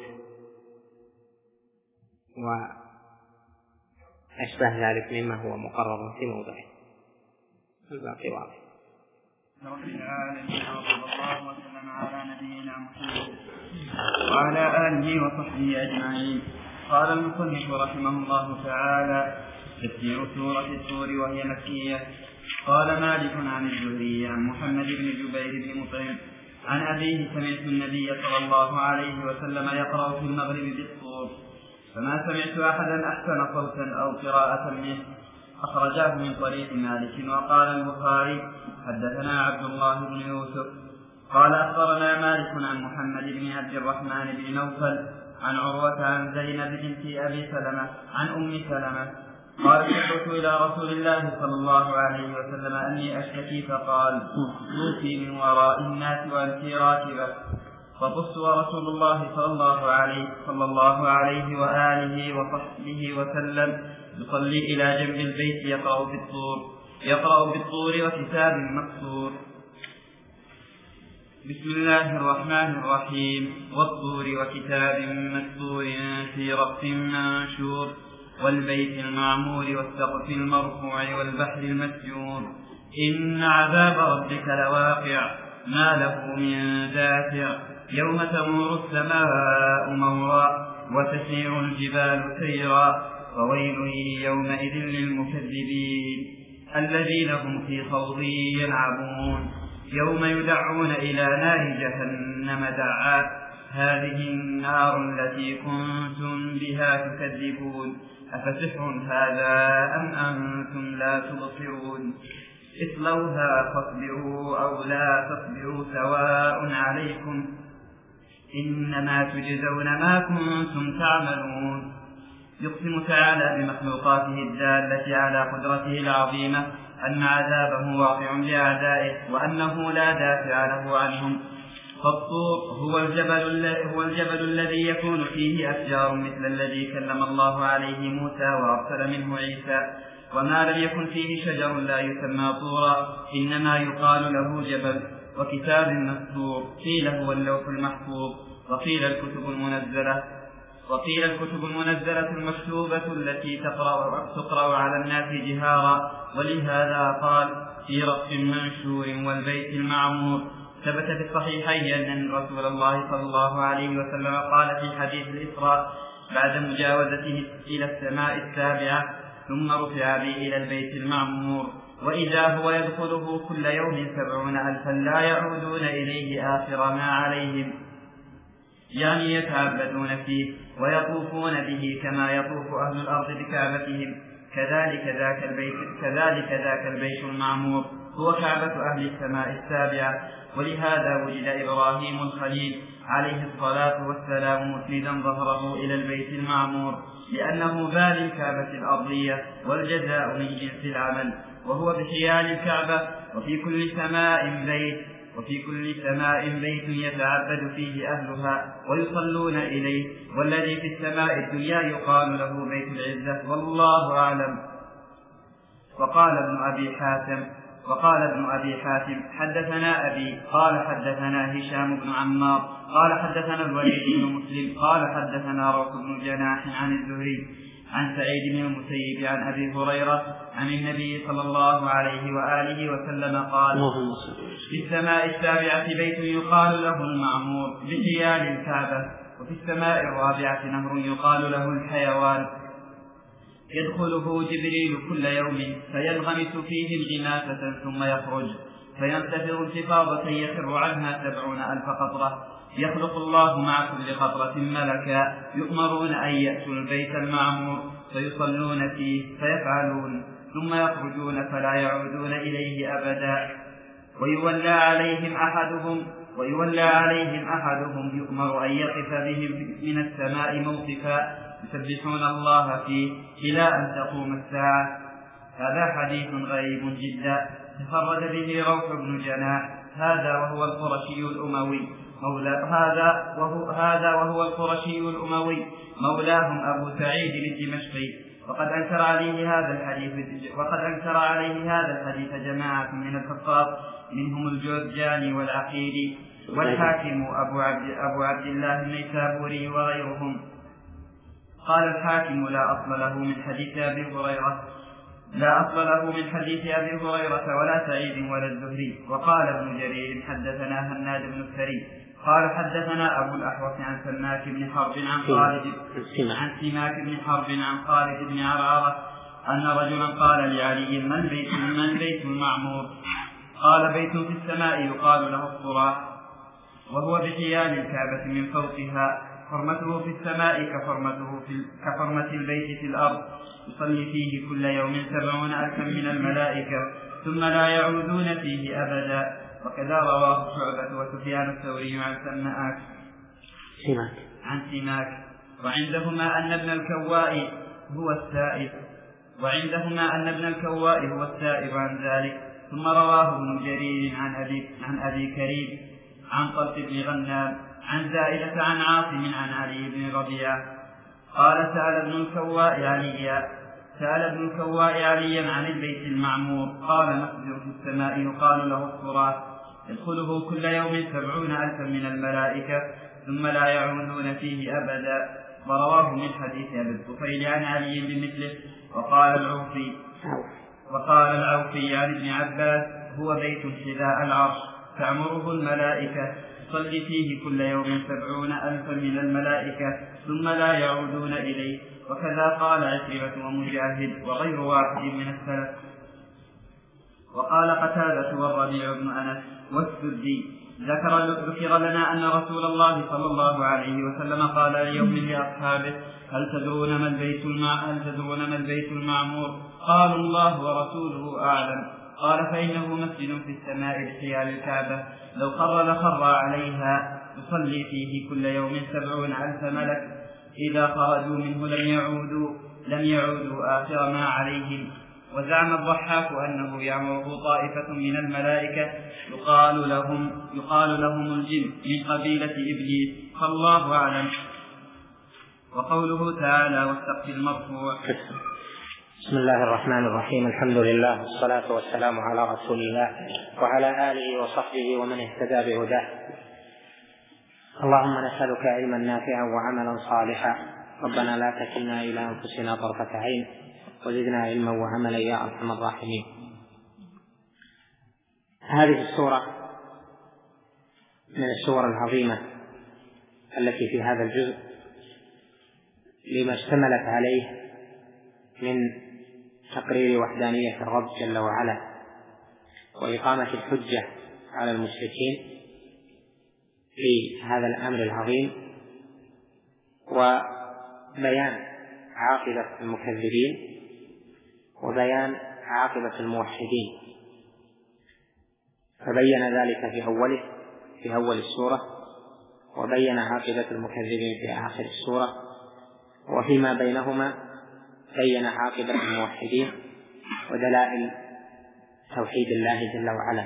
وأشبه ذلك مما هو مقرر في موضعه. الباقي واضح. رب العالمين وصلى الله وسلم على نبينا محمد وعلى آله وصحبه أجمعين. قال المصنف رحمه الله تعالى: تفسير سورة الطور وهي مكية. قال مالك عن الزهري عن محمد بن جبير بن مطعم عن أبيه: سمعت النبي صلى الله عليه وسلم يقرأ في المغرب بالطور، فما سمعت أحدا أحسن صوتا أو قراءة منه. أخرجاه من طريق مالك. وقال البخاري: حدثنا عبد الله بن يوسف قال أخبرنا مالك عن محمد بن عبد الرحمن بن نوفل عن عروة عن زينب بنت أبي سلمة عن أم سلمة قال: شكوت إلى رسول الله صلى الله عليه وسلم أني أشتكي، فقال: توفي من وراء الناس وأنت راكبة. فقصت ورسول الله صلى الله عليه وآله وصحبه وسلم يصلي إلى جنب البيت يقرأ بالطور وكتاب مكسور. بسم الله الرحمن الرحيم. والطور وكتاب مكسور في رق منشور والبيت المعمور والسقف المرفوع والبحر المسجور. إن عذاب ربك لواقع ما له من دافع يوم تمور السماء مورا وتسير الجبال سيرا فويل يومئذ للمكذبين الذين هم في خوض يلعبون. يوم يدعون إلى نار جهنم دعا هذه النار التي كنتم بها تكذبون أفسحر هذا أم أنتم لا تبصرون اصلوها فاصبروا أو لا تصبروا سواء عليكم إنما تجزون ما كنتم تعملون. يقسم تعالى بمخلوقاته الدالة على قدرته العظيمة أن عذابه واقع لأعدائه وأنه لا دافع له عنهم. فالطور هو الجبل الذي يكون فيه أشجار مثل الذي كلم الله عليه موسى وأرسل منه عيسى. وما لم يكن فيه شجر لا يسمى طورا إنما يقال له جبل. وكتاب مسطور قيل هو اللوح المحفوظ وقيل الكتب المنزلة المكتوبة التي تقرأ على الناس جهارا. ولهذا قال: في رق منشور والبيت المعمور. ثبت في الصحيحين أن رسول الله صلى الله عليه وسلم قال في حديث الإسراء بعد مجاوزته إلى السماء السابعة: ثم رفع بي إلى البيت المعمور وإذا هو يدخله كل يوم 70,000 لا يعودون إليه آخر ما عليهم، يعني يتعبدون فيه ويطوفون به كما يطوف أهل الأرض بكعبتهم. كذلك ذاك البيت المعمور هو كعبة أهل السماء السابعة. ولهذا وجد إبراهيم الخليل عليه الصلاة والسلام مسندا ظهره إلى البيت المعمور لأنه بال الكعبة الأرضية والجزاء من جنس العمل، وهو بحيال الكعبة. وفي كل سماء بيت يتعبد فيه أهلها ويصلون إليه، والذي في السماء الدنيا يقال له بيت العزة والله أعلم. وقال ابن أبي حاتم حدثنا أبي قال حدثنا هشام بن عمار قال حدثنا الوليد بن مسلم قال حدثنا روح بن جناح عن الزهري عن سعيد بن المسيب عن أبي هريرة عن النبي صلى الله عليه وآله وسلم قال: في السماء السابعة بيت يقال له المعمور بحيال الكعبة، وفي السماء الرابعة نهر يقال له الحيوان يدخله جبريل كل يوم فينغمس فيه انغماسة ثم يخرج فينتفض انتفاضة يخر عنها 70,000 قطرة. يخلق الله مع كل قطرة ملكا يؤمرون أن يأتوا البيت المعمور فيصلون فيه فيفعلون ثم يخرجون فلا يعودون إليه أبدا. ويولى عليهم أحدهم يؤمر أن يقف بهم من السماء موقفا يسبحون الله فيه إلى أن تقوم الساعة. هذا حديث غريب جدا تفرد به روح بن جناح هذا وهو القرشي الأموي مولاهم أبو سعيد الدمشقي. وقد أنكر عليه هذا الحديث جماعة من الحفاظ منهم الجرجاني والعقيلي والحاكم أبو عبد الله النيسابوري وغيرهم. قال الحاكم لا أصل له من حديث أبي هريرة ولا سعيد ولا الزهري. وقال ابن جرير حدثنا هناد بن السري قال حدثنا أبو الأحوص عن سماك بن حرب عن خالد بن عرعرة أن رجلا قال لعلي من بيت المعمور؟ قال بيت في السماء يقال له الصراح وهو بحيال الكعبة من فوقها، حرمته في السماء كحرمة البيت في الأرض، يصلي فيه كل يوم 70,000 من الملائكة ثم لا يعودون فيه أبدا. وكذا رواه شعبة وسفيان الثوري عن سماك وعندهما أن ابن الكواء هو السائب عن ذلك. ثم رواه ابن جرير عن أبي كريم عن طلق بن غنام عن زائدة عن عاصم عن علي بن ربيعة قال سأل ابن الكواء عليا عن البيت المعمور قال مسجد في السماء يقال له الصراح يدخله كل يوم 70,000 من الملائكة ثم لا يعودون فيه أبدا. ورواه من حديث أبي الطفيل عن علي بمثله. وقال العوفي عن ابن عباس هو بيت حذاء العرش تعمره الملائكة يصلي فيه كل يوم 70,000 من الملائكة ثم لا يعودون إليه. وكذا قال عكرمة ومجاهد وغير واحد من السلف. وقال قتادة والربيع بن أنس والسدي ذكر لنا أن رسول الله صلى الله عليه وسلم قال اليوم لأصحابه هل تدرون ما البيت المعمور؟ قالوا الله ورسوله أعلم. قال فإنه مسجد في السماء بحيال الكعبة لو خر عليها يصلي فيه كل يوم 70,000 ملك إذا خرجوا منه لم يعودوا آخر ما عليهم. وزعم الضحاك أنه يعمره طائفة من الملائكة يقال لهم الجن من قبيلة إبليس فالله أعلم. وقوله تعالى والسقف المرفوع. بسم الله الرحمن الرحيم. الحمد لله والصلاة والسلام على رسول الله وعلى آله وصحبه ومن اهتدى بهداه. اللهم نسألك علما نافعا وعملا صالحا. ربنا لا تكلنا إلى أنفسنا طرفة عين وزدنا علما وعملا يا أرحم الراحمين. هذه السورة من السور العظيمة التي في هذا الجزء لما اشتملت عليه من تقرير وحدانية الرب جل وعلا وإقامة الحجة على المشركين في هذا الأمر العظيم وبيان عاقبة المكذبين وبيان عاقبة الموحدين. فبين ذلك في أول السورة وبين عاقبة المكذبين في آخر السورة وفيما بينهما بين عاقبة الموحدين ودلائل توحيد الله جل وعلا.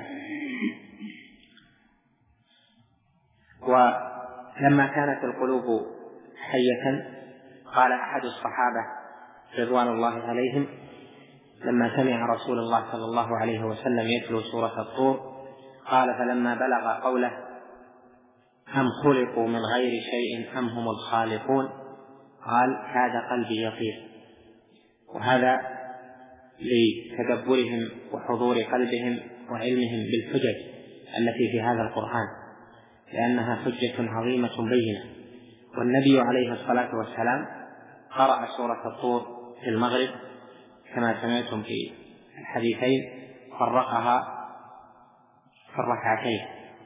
ولما كانت القلوب حية قال أحد الصحابة رضوان الله عليهم لما سمع رسول الله صلى الله عليه وسلم يتلو سورة الطور قال فلما بلغ قوله أم خلقوا من غير شيء أم هم الخالقون قال كاد قلبي يطير. وهذا لتدبرهم وحضور قلبهم وعلمهم بالحجج التي في هذا القرآن لأنها حجة عظيمة بينة. والنبي عليه الصلاة والسلام قرأ سورة الطور في المغرب كما سمعتم في الحديثين فرقها في الركعتين.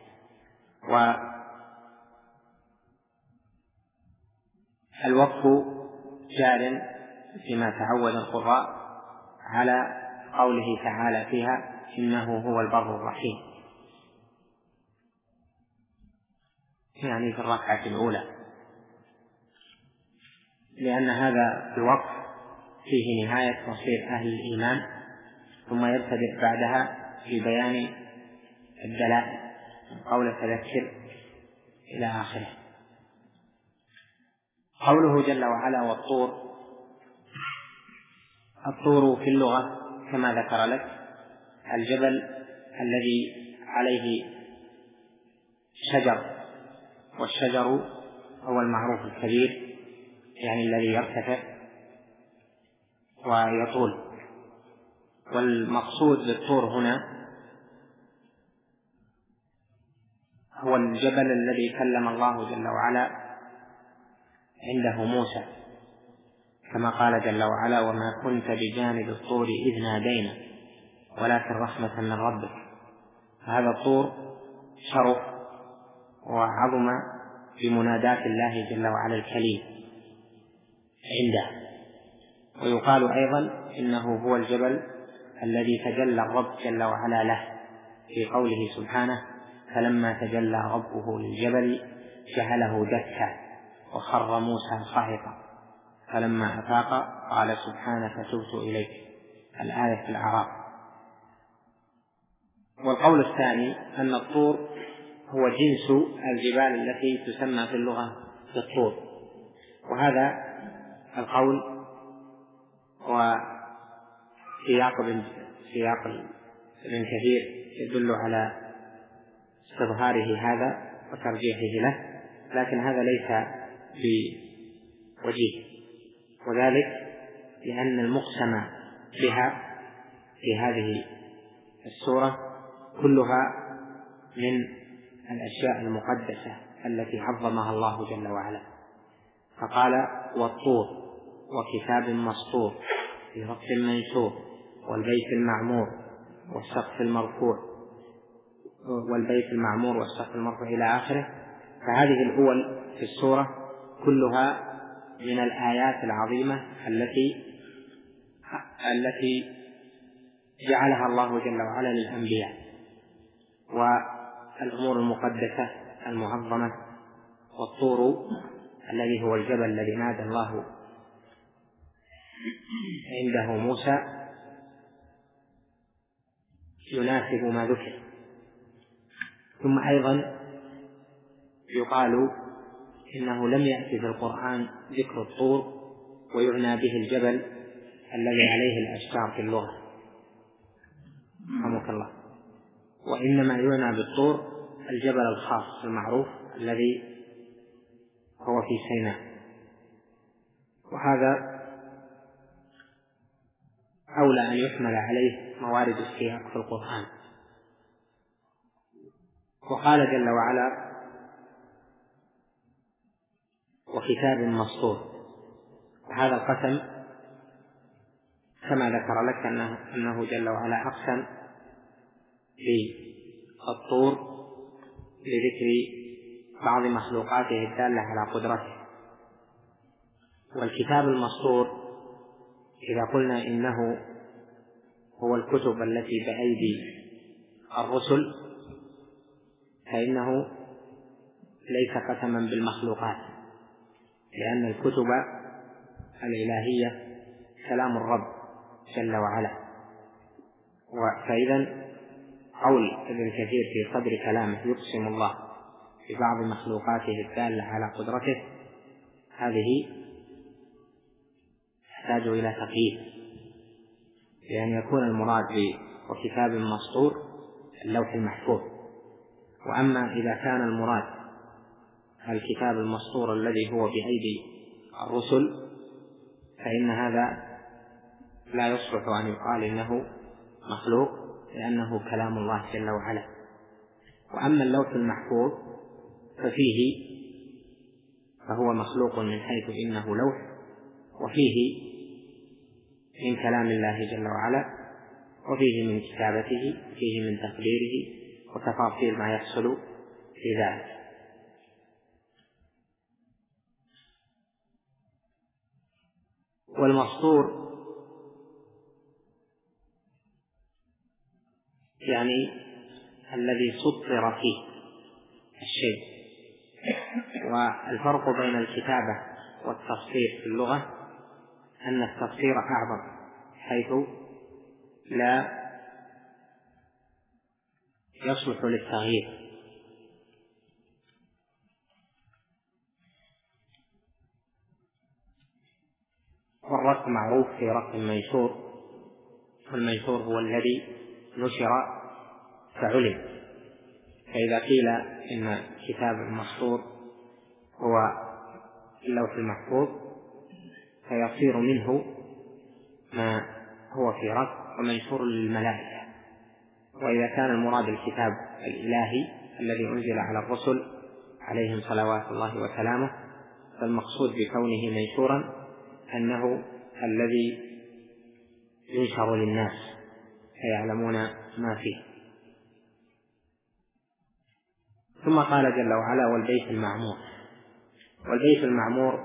والوقف جار فيما تعود القراء على قوله تعالى فيها إنه هو البر الرحيم، يعني في الركعة الأولى، لأن هذا الوقف فيه نهاية مصير أهل الإيمان ثم يبتدئ بعدها في بيان الدلائل قول فذكر إلى آخره. قوله جل وعلا والطور، الطور في اللغة كما ذكر لك الجبل الذي عليه شجر، والشجر هو المعروف الكبير يعني الذي يرتفع ويطول. والمقصود بالطور هنا هو الجبل الذي كلم الله جل وعلا عنده موسى، كما قال جل وعلا وما كنت بجانب الطور إذ نادينا ولكن رحمة من ربك. هذا الطور شرف وعظم بمناداة الله جل وعلا الكليم عنده. ويقال أيضا إنه هو الجبل الذي تجلى الرب جل وعلا له في قوله سبحانه فلما تجلى ربه للجبل جعله دكا وخر موسى صعقا فلما أفاق قال سبحانك تبت إليك، الآية في الأعراف. والقول الثاني أن الطور هو جنس الجبال التي تسمى في اللغة بالطور، وهذا القول وسياق ابن كثير يدل على استظهاره هذا وترجيحه له، لكن هذا ليس بوجيه، وذلك لأن المقسم بها في هذه السورة كلها من الأشياء المقدسة التي عظمها الله جل وعلا، فقال والطور وكتاب مسطور في رق منشور والبيت المعمور والسقف المرفوع والبيت المعمور والسقف المرفوع إلى آخره. فهذه الأول في السورة كلها من الآيات العظيمة التي جعلها الله جل وعلا للأنبياء، والأمور المقدسة المعظمة. والطور الذي هو الجبل الذي نادى الله عنده موسى يناسب ما ذكر. ثم أيضا يقال إنه لم يأتي في القرآن ذكر الطور ويعنى به الجبل الذي عليه الأشجار في اللغة رحمك الله، وإنما يعنى بالطور الجبل الخاص المعروف الذي هو في سيناء. وهذا أولى أن يحمل عليه موارد السياق في القرآن. وقال جل وعلا وكتاب مسطور، وهذا القسم كما ذكر لك أنه جل وعلا أقسم بالطور لذكر بعض مخلوقاته الدالة على قدرته. والكتاب المسطور إذا قلنا إنه هو الكتب التي بأيدي الرسل فإنه ليس قسما بالمخلوقات، لأن الكتب الإلهية كلام الرب جل وعلا. فإذا قول ابن كثير في صدر كلامه يقسم الله ببعض مخلوقاته الدالة على قدرته هذه تحتاج إلى تقييد، لأن يكون المراد وكتاب مسطور اللوح المحفوظ. وأما إذا كان المراد الكتاب المسطور الذي هو بأيدي الرسل فإن هذا لا يصلح أن يقال إنه مخلوق، لأنه كلام الله جل وعلا. وأما اللوح المحفوظ فهو مخلوق من حيث إنه لوح، وفيه من كلام الله جل وعلا، وفيه من كتابته، وفيه من تقديره وتفاصيل ما يحصل في ذلك. والمسطور يعني الذي سطر فيه الشيء. والفرق بين الكتابة والتسطير في اللغة أن التسطير أعظم، حيث لا يصلح للتغيير. والرق معروف في رق المنشور، والمنشور هو الذي نشر فعلم. فإذا قيل إن كتاب المسطور هو اللوح المحفوظ فيصير منه ما هو في رق ومنشور للملائكة. وإذا كان المراد الكتاب الإلهي الذي أنزل على الرسل عليهم صلوات الله وسلامه، فالمقصود بكونه منشورا أنه الذي ينشر للناس فيعلمون ما فيه. ثم قال جل وعلا: والبيت المعمور. والبيت المعمور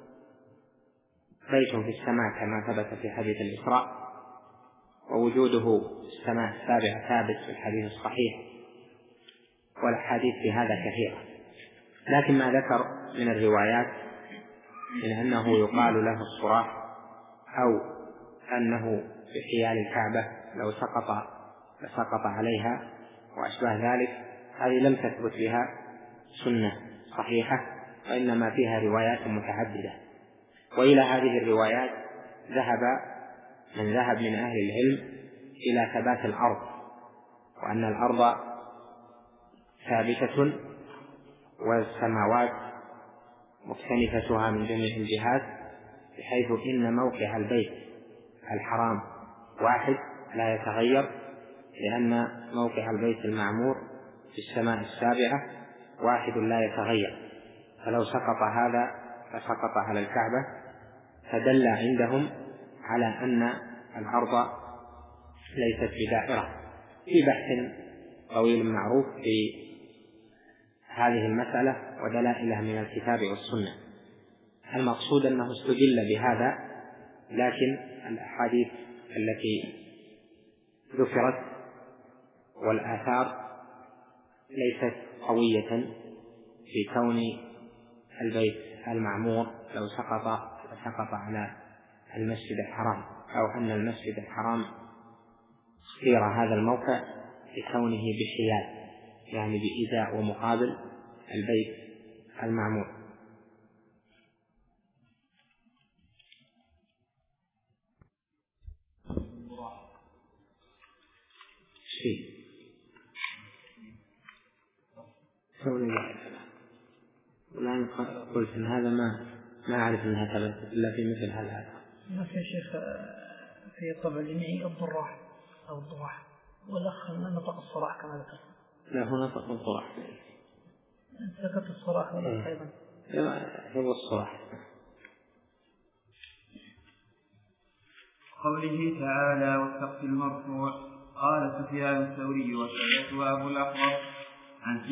بيت في السماء كما ثبت في حديث الإسراء، ووجوده في السماء السابعة ثابت في الحديث الصحيح، والأحاديث في هذا كثيرة. لكن ما ذكر من الروايات من أنه يقال له الصراح، أو أنه بحيال الكعبة لو سقط عليها وأشبه ذلك، هذه لم تثبت بها سنة صحيحة، وإنما فيها روايات متعددة. وإلى هذه الروايات ذهب من ذهب من أهل العلم إلى ثبات الأرض، وأن الأرض ثابتة والسماوات مختلفتها من جميع الجهات، بحيث إن موقع البيت الحرام واحد لا يتغير، لأن موقع البيت المعمور في السماء السابعة واحد لا يتغير. فلو سقط هذا فسقط على الكعبة، فدل عندهم على أن الأرض ليست بدائرة. في بحث طويل معروف في هذه المسألة ودلائلها من الكتاب والسنة. المقصود أنه استدل بهذا، لكن الأحاديث التي ذكرت والآثار ليست قوية في كون البيت المعمور لو سقط على المسجد الحرام، أو أن المسجد الحرام اختير هذا الموقع لكونه بحيال، يعني بإزاء ومقابل البيت المعمور. والآن قلت إن هذا ما أعرف أنها ثبتت إلا في مثل هذا. ما في شيخ في طبع الجميع الضراح أو الضراح، والأخ نطق الصراح كما ذكرت. لا، هو نطق الضراح. ذكرت الصراح ولا أيضا؟ هو الصراح. قوله تعالى: والسقف المرفوع. قال سفيان الثوري وسعيد وأبو الأحوص عن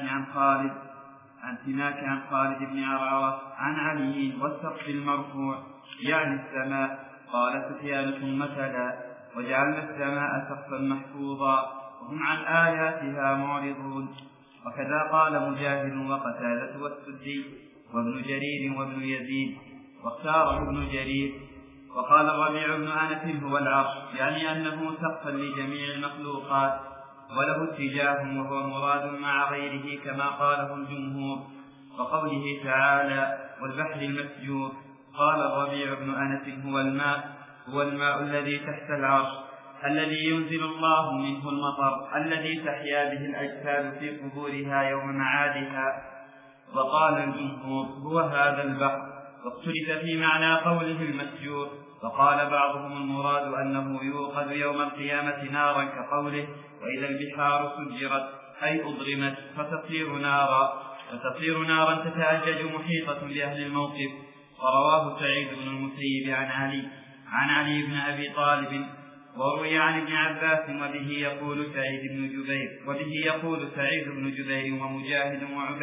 سماك عن خالد بن عرعرة عن علي: والسقف المرفوع يعني السماء. قال سفيان: ثم تلا: وجعلنا السماء سقفا محفوظا وهم عن آياتها معرضون. وكذا قال مجاهد وقتادة والسدي وابن جرير وابن يزيد، واختاره ابن جرير. وقال الربيع بن أنس: هو العرش، يعني أنه سقفا لجميع المخلوقات وله اتجاه، وهو مراد مع غيره كما قاله الجمهور. وقوله تعالى: والبحر المسجور. قال الربيع بن أنس: هو الماء الذي تحت العرش، الذي ينزل الله منه المطر، الذي تحيا به الأجساد في قبورها يوم معادها. وقال الجمهور: هو هذا البحر. واختلف في معنى قوله المسجور، فقال بعضهم: المراد أنه يوقد يوم القيامة نارا، كقوله: وإذا البحار سجرت، أي أضرمت فتصير نارا تتأجج محيطة بأهل الموقف. ورواه سعيد بن المسيب عن علي بن أبي طالب، وروي عن ابن عباس، وبه يقول سعيد بن جبير ومجاهد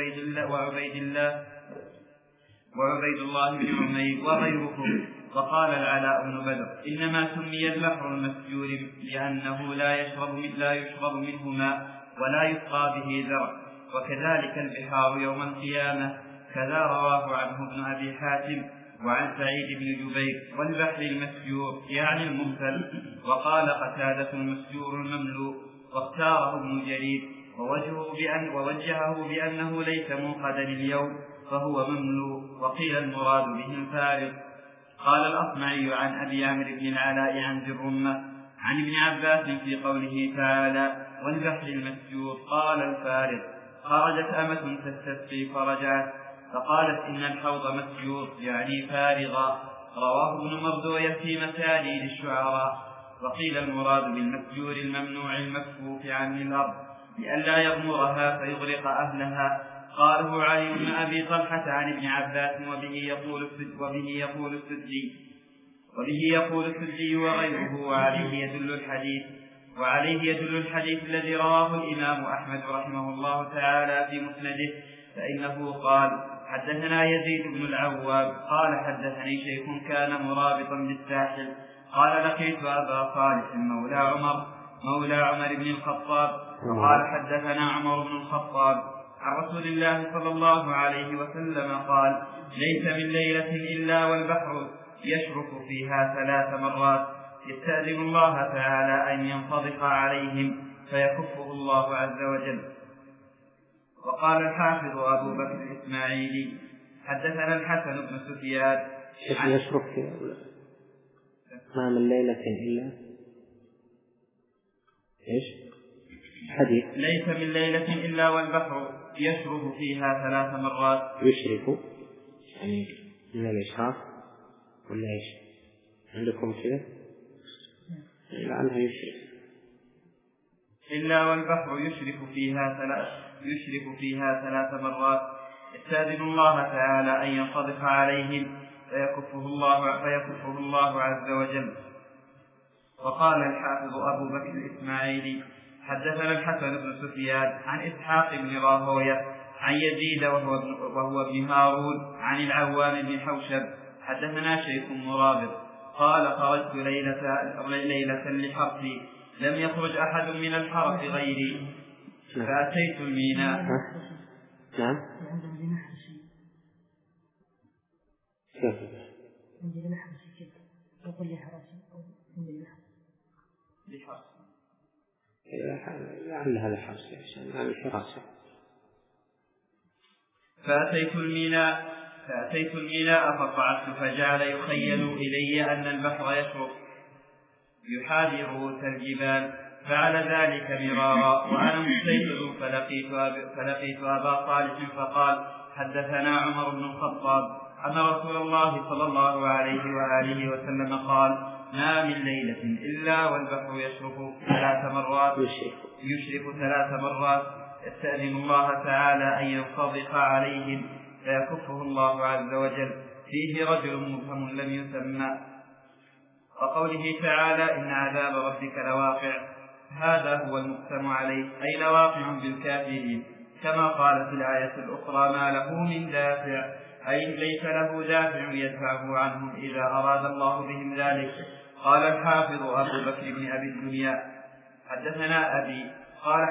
وعبيد الله بن عمير وغيرهم. وقال العلاء بن بدر: إنما سمي البحر المسجور لأنه لا يشرب منه ماء ولا يسقى به زرع، وكذلك البحار يوم القيامة. كذا رواه عنه ابن أبي حاتم وعن سعيد بن جبير: والبحر المسجور يعني الممتل. وقال قتادة: المسجور المملوء. واختاره ابن جرير ووجهه بأنه ليس موقدا اليوم فهو مملوء، وقيل المراد به الفارغ. قال الأصمعي عن أبي عمرو بن العلاء عن ذي الرمة عن ابن عباس في قوله تعالى والبحر المسجور قال الفارغ: خرجت أمة تستسقي فرجعت فقالت إن الحوض مسجور يعني فارغا. رواه ابن مردوية في مسانيد الشعراء. وقيل المراد بالمسجور الممنوع المكفوف عن الأرض لئلا يغمرها فيغرق أهلها. قاله علي بن أبي طلحة عن ابن عباس وبه يقول السدي وغيره، وعليه يدل الحديث الذي رواه الإمام أحمد رحمه الله تعالى في مسنده، فإنه قال: حدثنا يزيد بن العواب قال حدثني شيخ كان مرابطا بالساحل قال لقيت أبا صالح مولى عمر بن الخطاب وقال حدثنا عمر بن الخطاب عن رسول الله صلى الله عليه وسلم قال: ليس من ليلة إلا والبحر يشرف فيها 3 مرات يستأذن الله تعالى أن ينفضح عليهم فيكفه الله عز وجل. وقال الحافظ أبو بكر الإسماعيلي حدثنا الحسن بن سفيان يشرف ما من ليلة إلا حديث ليس من ليلة إلا والبحر يشرف فيها 3 مرات. يشرف يعني من الإشراف ولا إيش عندكم كذا؟ لعنها يشرف. إلا والبحر يشرف فيها 3 مرات يستأذن الله تعالى أن ينفضح عليهم فيكفه الله عز وجل. وقال الحافظ أبو بكر الإسماعيلي حدثنا الحسن بن سفيان عن إسحاق بن راهوية عن يزيد وهو ابن هارون عن العوام بن حوشب حدثنا شيخ مرابط قال: خرجت ليلة لحرثي لم يخرج أحد من الحرث غيري فأتيت الميناء. نعم. لعل هذا حرص عشان هذا الحراسة. فأتيت الميناء فقعدت فجعل يخيل إلي أن البحر يشرب يحاذي رؤوس الجبال فعل ذلك مرارا وأنا مستيقظ فلقيت أبا صالح فقال: حدثنا عمر بن الخطاب أن رسول الله صلى الله عليه وآله وسلم قال: ما من ليلة إلا والبحر يشرف 3 مرات يستأذن الله تعالى أن ينفضح عليهم فيكفه الله عز وجل. فيه رجل مبهم لم يسمى. وقوله تعالى: إن عذاب ربك لواقع، هذا هو المقسم عليه أي لواقع بالكافرين، كما قال في الآية الأخرى: ما له من دافع، أي ليس له دافع يدفعه عنهم إذا أراد الله بهم ذلك. قال الحافظ أبو بكر بن أبي الدنيا حدثنا أبي قال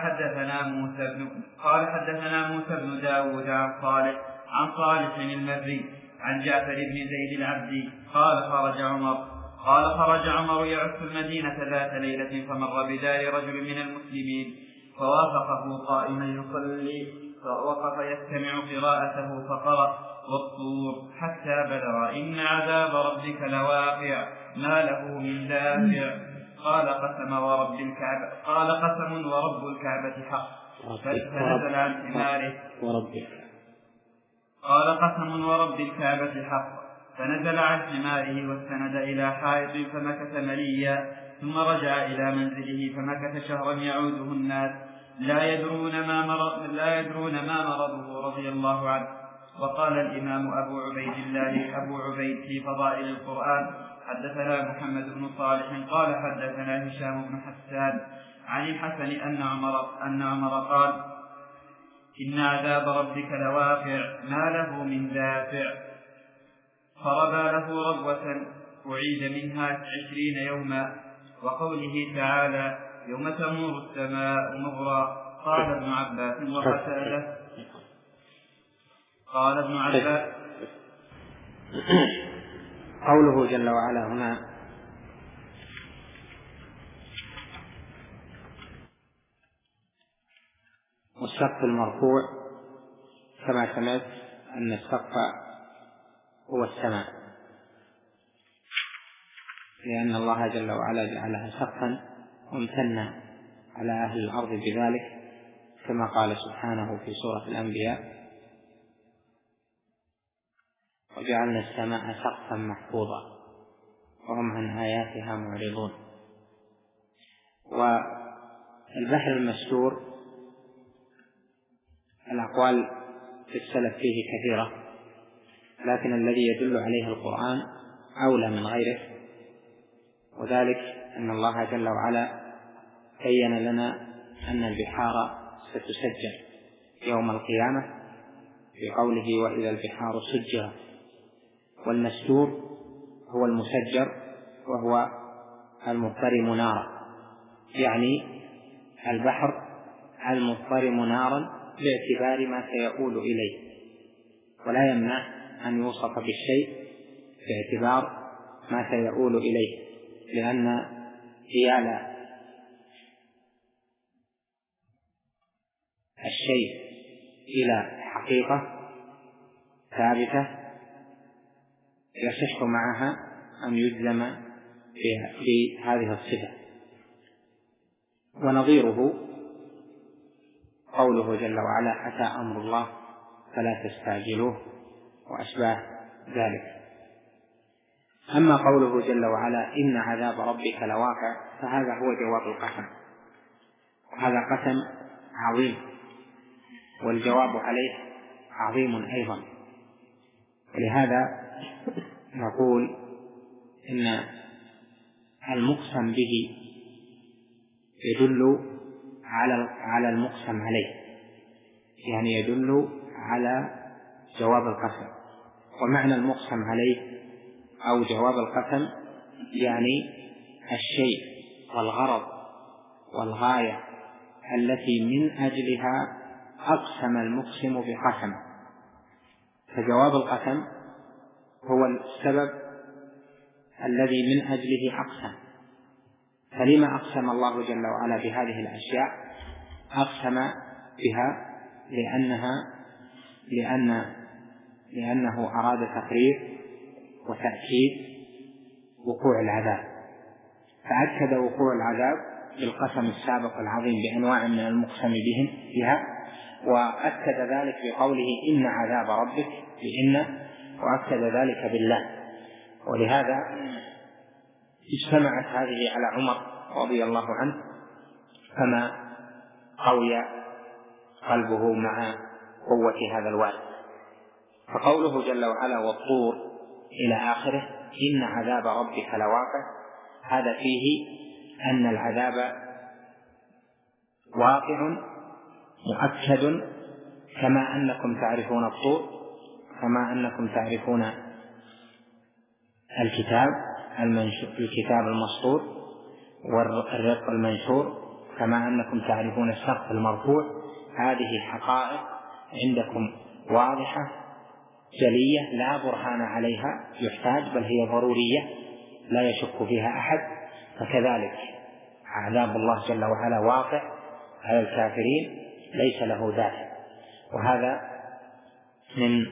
حدثنا موسى بن داود عن صالح المري عن جعفر بن زيد العبدي قال خرج عمر يعف المدينة ذات ليلة فمر بدار رجل من المسلمين فوافقه قائما يصلي فوقف يستمع قراءته فقرأ: والطور حتى بلغ إن عذاب ربك لواقع ما له من دافع. قال قسم ورب الكعبة حق فنزل عن حماره. قال قسم ورب الكعبة حق فنزل عن حماره واستند إلى حائط فمكث مليا ثم رجع إلى منزله فمكث شهرا يعوده الناس لا يدرون ما مرضه رضي الله عنه. وقال الإمام أبو عبيد في فضائل القرآن حدثنا محمد بن صالح قال حدثنا هشام بن حسان عن الحسن أن عمر قال: إن عذاب ربك لواقع ما له من دافع. فربى له ربوة أعيد منها 20 يوما. وقوله تعالى: يوم تمور السماء مغرا. قال ابن عباس وقتاده قوله جل وعلا هنا: والسقف المرفوع كما سمعت أن السقف هو السماء، لأن الله جل وعلا جعلها سقفا وامتن على أهل الأرض بذلك، كما قال سبحانه في سورة الأنبياء: وجعلنا السماء سقفا محفوظا وهم عن آياتها معرضون. والبحر المسجور الأقوال في السلف فيه كثيرة، لكن الذي يدل عليه القرآن أولى من غيره، وذلك أن الله جل وعلا بين لنا أن البحار ستسجر يوم القيامة بقوله: وإذا البحار سجرت. والمسجور هو المسجر وهو المضطرم نارا، يعني البحر المضطرم نارا باعتبار ما سيؤول إليه، ولا يمنع أن يوصف بالشيء باعتبار ما سيؤول إليه، لأن إيال الشيء إلى حقيقة ثابتة يصح معها أن يجزم في هذه الصفة. ونظيره قوله جل وعلا: أتى أمر الله فلا تستعجلوه، وأشباه ذلك. أما قوله جل وعلا: إن عذاب ربك لواقع، فهذا هو جواب القسم، وهذا قسم عظيم، والجواب عليه عظيم أيضا. ولهذا نقول إن المقسم به يدل على المقسم عليه، يعني يدل على جواب القسم. ومعنى المقسم عليه أو جواب القسم يعني الشيء والغرض والغاية التي من أجلها أقسم المقسم بقسم. فجواب القسم هو السبب الذي من أجله أقسم. فلما أقسم الله جل وعلا بهذه الأشياء؟ أقسم بها لأنه أراد تقرير وتأكيد وقوع العذاب، فأكد وقوع العذاب بالقسم السابق العظيم بأنواع من المقسم بها، وأكد ذلك بقوله: إن عذاب ربك، وأكد ذلك بالله. ولهذا اجتمعت هذه على عمر رضي الله عنه، فما قوي قلبه مع قوة هذا الوعد. فقوله جل وعلا: والطور إلى آخره، إن عذاب ربك لواقع، هذا فيه أن العذاب واقع مؤكد، كما أنكم تعرفون الطور، كما أنكم تعرفون الكتاب المسطور والرق المنشور، كما أنكم تعرفون السقف المرفوع. هذه حقائق عندكم واضحة جلية لا برهان عليها يحتاج، بل هي ضرورية لا يشك فيها أحد. فكذلك عذاب الله جل وعلا واقع على الكافرين ليس له دافع. وهذا من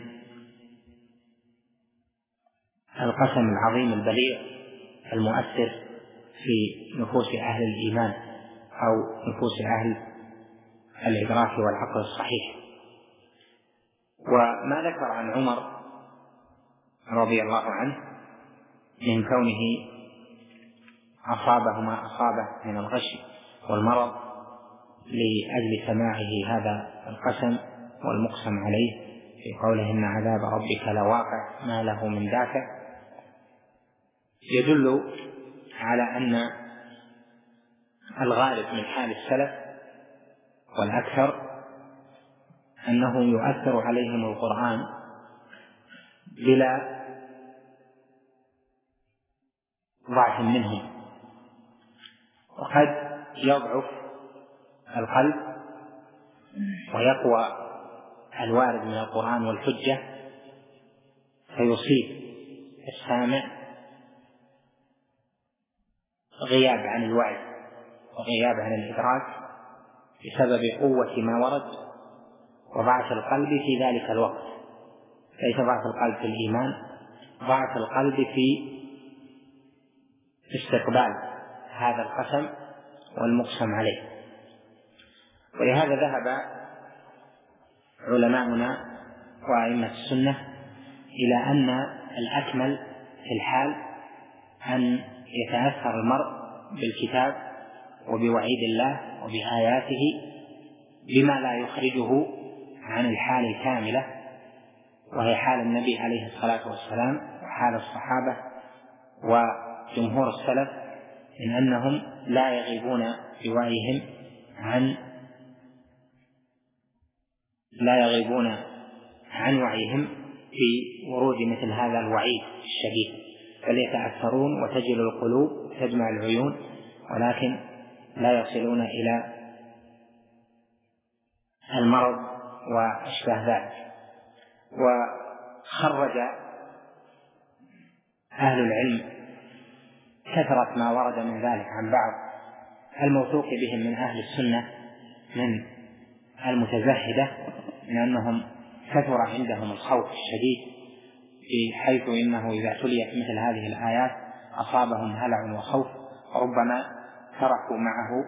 القسم العظيم البليغ المؤثر في نفوس أهل الإيمان أو نفوس أهل الإدراك والعقل الصحيح. وما ذكر عن عمر رضي الله عنه من كونه أصابه ما أصابه من الغش والمرض لأجل سماعه هذا القسم والمقسم عليه في قوله: إن عذاب ربك لواقع، ما له من دافع، يدل على أن الغالب من حال السلف والأكثر أنه يؤثر عليهم القرآن بلا ضعف منهم، وقد يضعف القلب ويقوى الوارد من القرآن والحجة، فيصيب السامع غياب عن الوعي وغياب عن الإدراك، بسبب قوة ما ورد وضعف القلب في ذلك الوقت. ليس ضعف القلب في الإيمان، ضعف القلب في استقبال هذا القسم والمقسم عليه. ولهذا ذهب علماؤنا وأئمة السنة إلى أن الأكمل في الحال أن يتأثر المرء بالكتاب وبوعيد الله وبآياته بما لا يخرجه عن الحال الكاملة، وهي حال النبي عليه الصلاة والسلام وحال الصحابة وجمهور السلف، من أنهم لا يغيبون بوعيهم عن وعيهم في ورود مثل هذا الوعيد الشديد، بل يتأثرون وتجل القلوب تدمع العيون، ولكن لا يصلون إلى المرض وأشباه ذلك. وخرج أهل العلم كثرة ما ورد من ذلك عن بعض الموثوق بهم من أهل السنة من المتزهدة، من أنهم كثر عندهم الخوف الشديد، بحيث إنه إذا تليت مثل هذه الآيات أصابهم هلع وخوف، وربما تركوا معه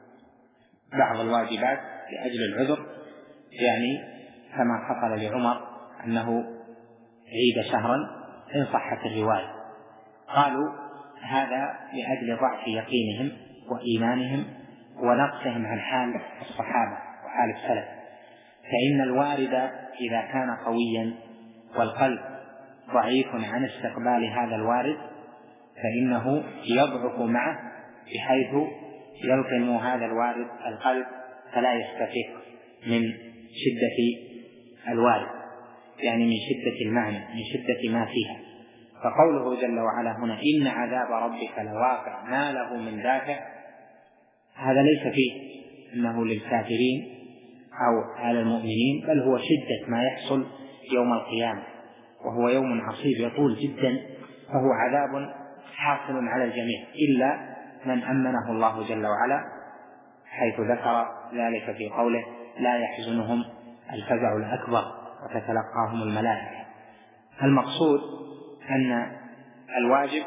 بعض الواجبات لأجل العذر، يعني كما حصل لعمر أنه عيد شهرا إن صحت الرواية. قالوا هذا لأجل ضعف يقينهم وإيمانهم ونقصهم عن حال الصحابة وحال السلف، فإن الوارد إذا كان قويا والقلب ضعيف عن استقبال هذا الوارد فإنه يضعف معه، بحيث يلقم هذا الوارد القلب فلا يستفيق من شدة الوارد، يعني من شدة المعنى، من شدة ما فيها. فقوله جل وعلا هنا إن عذاب ربك لواقع ما له من دافع، هذا ليس فيه إنه للكافرين أو على المؤمنين، بل هو شدة ما يحصل يوم القيامة، وهو يوم عصيب يطول جدا، فهو عذاب حاصل على الجميع إلا من أمنه الله جل وعلا، حيث ذكر ذلك في قوله لا يحزنهم الفزع الأكبر وتتلقاهم الملائكة. المقصود أن الواجب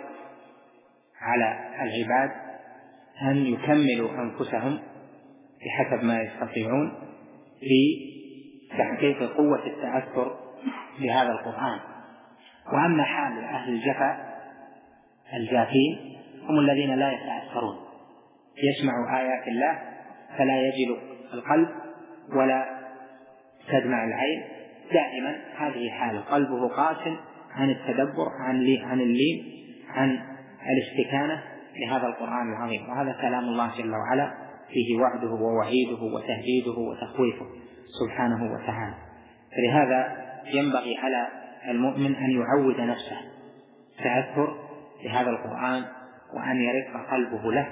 على العباد أن يكملوا أنفسهم بحسب ما يستطيعون في تحقيق قوة التأثر بهذا القرآن. وأما حال أهل الجفا الجافين هم الذين لا يتأثرون، يسمع آيات الله فلا يجل القلب ولا تدمع العين، دائما هذه حال قلبه قاس عن التدبر عن اللين عن الاستكانة لهذا القرآن العظيم. وهذا كلام الله جل وعلا فيه وعده ووعيده وتهديده وتخويفه سبحانه وتعالى. فلهذا ينبغي على المؤمن أن يعود نفسه تأثر بهذا القرآن وأن يرق قلبه له.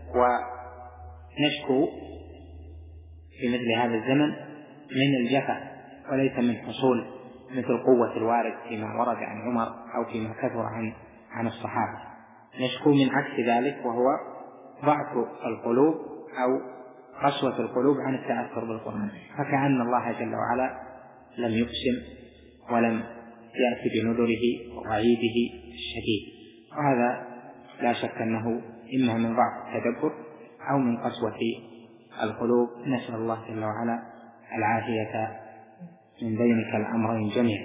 ونشكو في مثل هذا الزمن من الجفا وليس من حصول مثل قوة الوارد فيما ورد عن عمر أو فيما كثر عن الصحابة. نشكو من عكس ذلك، وهو ضعف القلوب أو قسوة القلوب عن التأثر بالقرآن، فكأن الله جل وعلا لم يقسم ولم يأتي بنذره ووعيده الشديد. وهذا لا شك أنه إما من ضعف التدبر أو من قسوة القلوب. نسأل الله جل وعلا العافية من بينك الأمرين جميعا.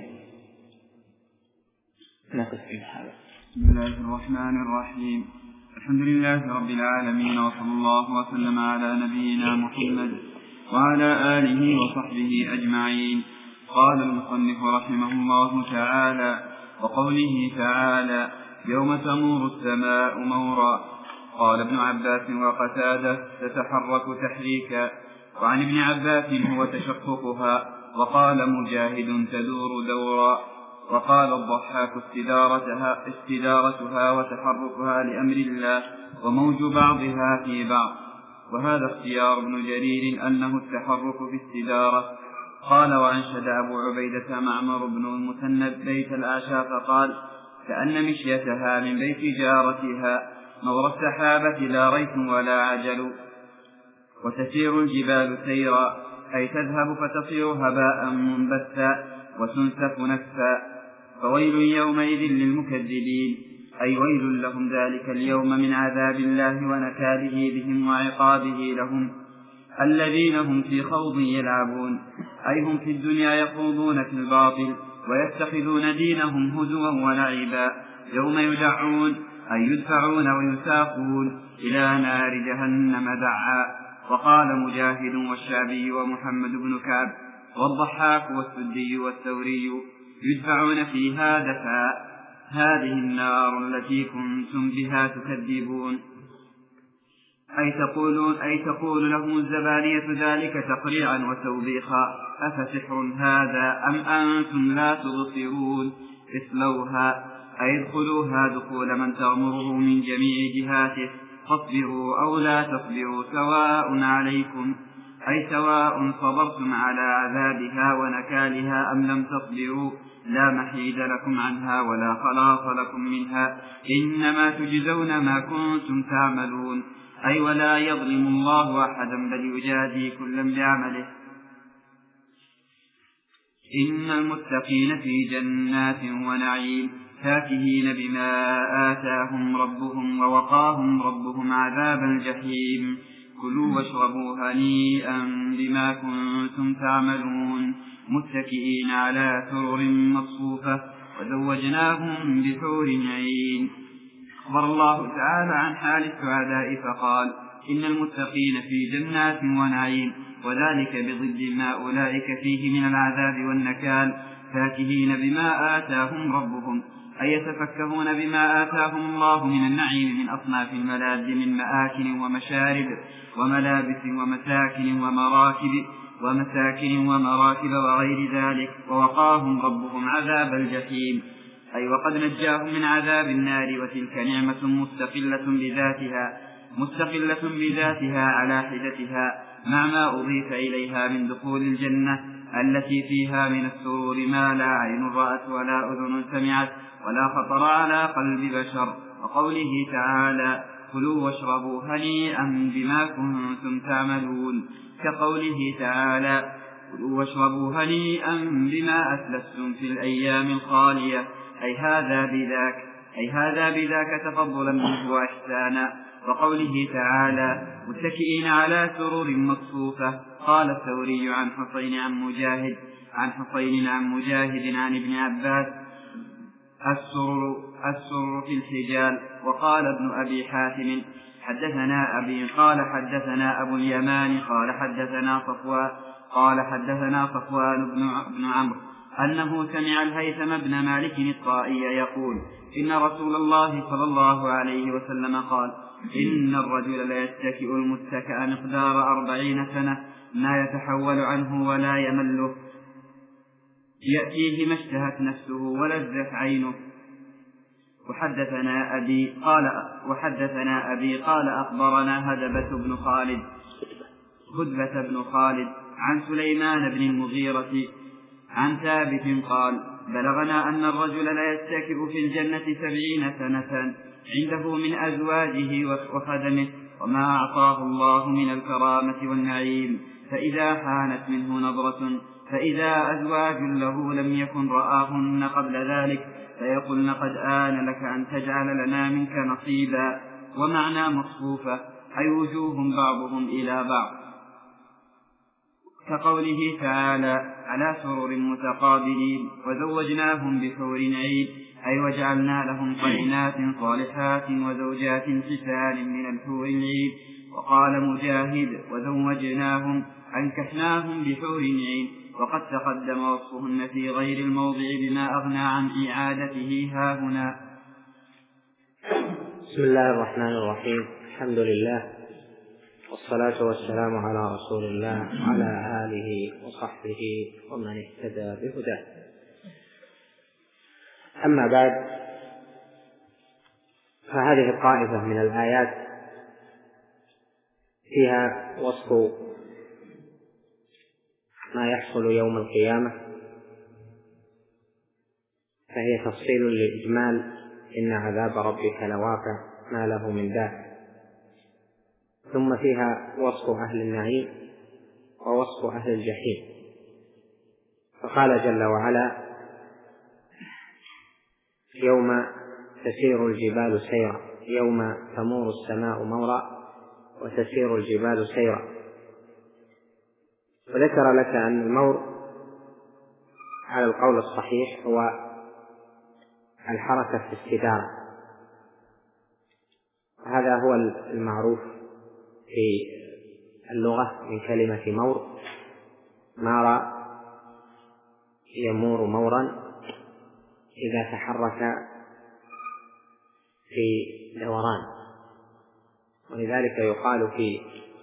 نقف في هذا. بسم الله الرحمن الرحيم. الحمد لله رب العالمين، وصلى الله وسلم على نبينا محمد وعلى آله وصحبه أجمعين. قال المصنف رحمه الله تعالى: وقوله تعالى: يوم تمور السماء مورا. قال ابن عباس وقتادة: تتحرك تحريكا. وعن ابن عباس هو تشققها. وقال مجاهد: تدور دورا. وقال الضحاك: استدارتها وتحركها لأمر الله وموج بعضها في بعض. وهذا اختيار ابن جرير أنه التحرك باستدارة. قال: وأنشد أبو عبيدة معمر بن المثنى بيت الأعشى فقال: كأن مشيتها من بيت جارتها مور السحابة لا ريث ولا عجل. وتسير الجبال سيرا، أي تذهب فتصير هباء منبثا وتنسف نسفا. فويل يومئذ للمكذبين، أي ويل لهم ذلك اليوم من عذاب الله ونكاله بهم وعقابه لهم. الذين هم في خوض يلعبون، أي هم في الدنيا يخوضون في الباطل ويتخذون دينهم هزوا ولعبا، يوم يدعون أي يدفعون ويساقون إلى نار جهنم دعا. وقال مجاهد والشعبي ومحمد بن كعب والضحاك والسدي والثوري يدفعون فيها دفعا، هذه النار التي كنتم بها تكذبون. أي تقول لهم الزبانية ذلك تقريعا وتوبيخا، أفسحر هذا أم أنتم لا تبصرون؟ اصلوها، أي ادخلوها دخول من تغمره من جميع جهاته، فاصبروا أو لا تصبروا سواء عليكم، أي سواء صبرتم على عذابها ونكالها أم لم تصبروا، لا محيد لكم عنها ولا خلاص لكم منها، إنما تجزون ما كنتم تعملون. أي ولا يظلم الله أحدا بل يجازي كلا بعمله. إن المتقين في جنات ونعيم فاكهين بما آتاهم ربهم ووقاهم ربهم عذاب الجحيم. كلوا واشربوا هنيئا بما كنتم تعملون، متكئين على سرر مصفوفة وزوجناهم بحور عين. أخبر الله تعالى عن حال السعداء فقال: إن المتقين في جنات ونعيم، وذلك بضد ما أولئك فيه من العذاب والنكال، فاكهين بما آتاهم ربهم، أي يتفكهون بما آتاهم الله من النعيم من أصناف الملاذ من مآكل ومشارب وملابس ومساكن ومراكب وغير ذلك، ووقاهم ربهم عذاب الجحيم، أي وقد نجاهم من عذاب النار. وتلك نعمة مستقلة بذاتها على حدتها، مع ما أضيف إليها من دخول الجنة التي فيها من السرور ما لا عين رأت ولا أذن سمعت ولا خطر على قلب بشر. وقوله تعالى: كلوا واشربوا هنيئا بما كنتم تعملون، كقوله تعالى: كلوا واشربوا هنيئا بما أسلفتم في الأيام الخالية، أي هذا بذاك تفضلا منه وإحسانا. وقوله تعالى: متكئين على سرر مصفوفة، قال الثوري عن حسين عن مجاهد عن ابن عباس: السرر في الحجال. وقال ابن أبي حاتم: حدثنا أبي قال حدثنا أبو اليمان قال حدثنا صفوان بن عمرو أنه سمع الهيثم بن مالك الطائي يقول: إن رسول الله صلى الله عليه وسلم قال: إن الرجل ليتكئ المتكأ مقدار 40 سنة، ما يتحول عنه ولا يمله، يأتيه ما اشتهت نفسه ولذت عينه. وحدثنا أبي قال أخبرنا هدبة بن خالد عن سليمان بن المغيرة عن ثابت قال: بلغنا أن الرجل لا يتكئ في الجنة 70 سنة عنده من أزواجه وخدمه وما أعطاه الله من الكرامة والنعيم، فإذا حانت منه نظرة فإذا أزواج له لم يكن رآهن قبل ذلك فيقولن: قد آن لك أن تجعل لنا منك نصيبا. ومعنى مصفوفة أي وجوه بعضهم إلى بعض، كقوله تعالى: على سرر متقابلين وزوجناهم بحور عين، أي وجعلنا لهم قرينات صالحات وزوجات حسان من الحور العين. وقال مجاهد: وزوجناهم أنكحناهم بحور عين، وقد تقدم وصفهن في غير الموضع بما أغنى عن إعادته هاهنا. بسم الله الرحمن الرحيم. الحمد لله والصلاة والسلام على رسول الله وعلى آله وصحبه ومن اهتدى بهداه. أما بعد، فهذه الطائفة من الآيات فيها وصف ما يحصل يوم القيامة، فهي تفصيل للإجمال: إن عذاب ربك لواقع ما له من دافع. ثم فيها وصف أهل النعيم ووصف أهل الجحيم. فقال جل وعلا: يوم تسير الجبال سيرا، يوم تمور السماء مورا وتسير الجبال سيرا. وذكر لك أن المور على القول الصحيح هو الحركة في استدارة، وهذا هو المعروف في اللغة من كلمة مور: مار يمور مورا إذا تحرك في دوران. ولذلك يقال في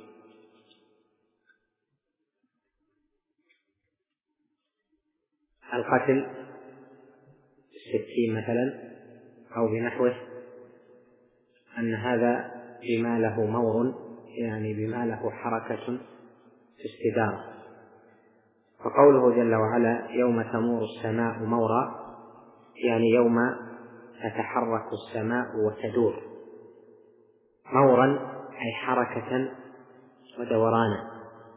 القتل السكين مثلا أو بنحوه أن هذا بما له مور، يعني بما له حركة في استدارة. فقوله جل وعلا: يوم تمور السماء مورا، يعني يوم تتحرك السماء وتدور. مورا أي حركة ودورانا.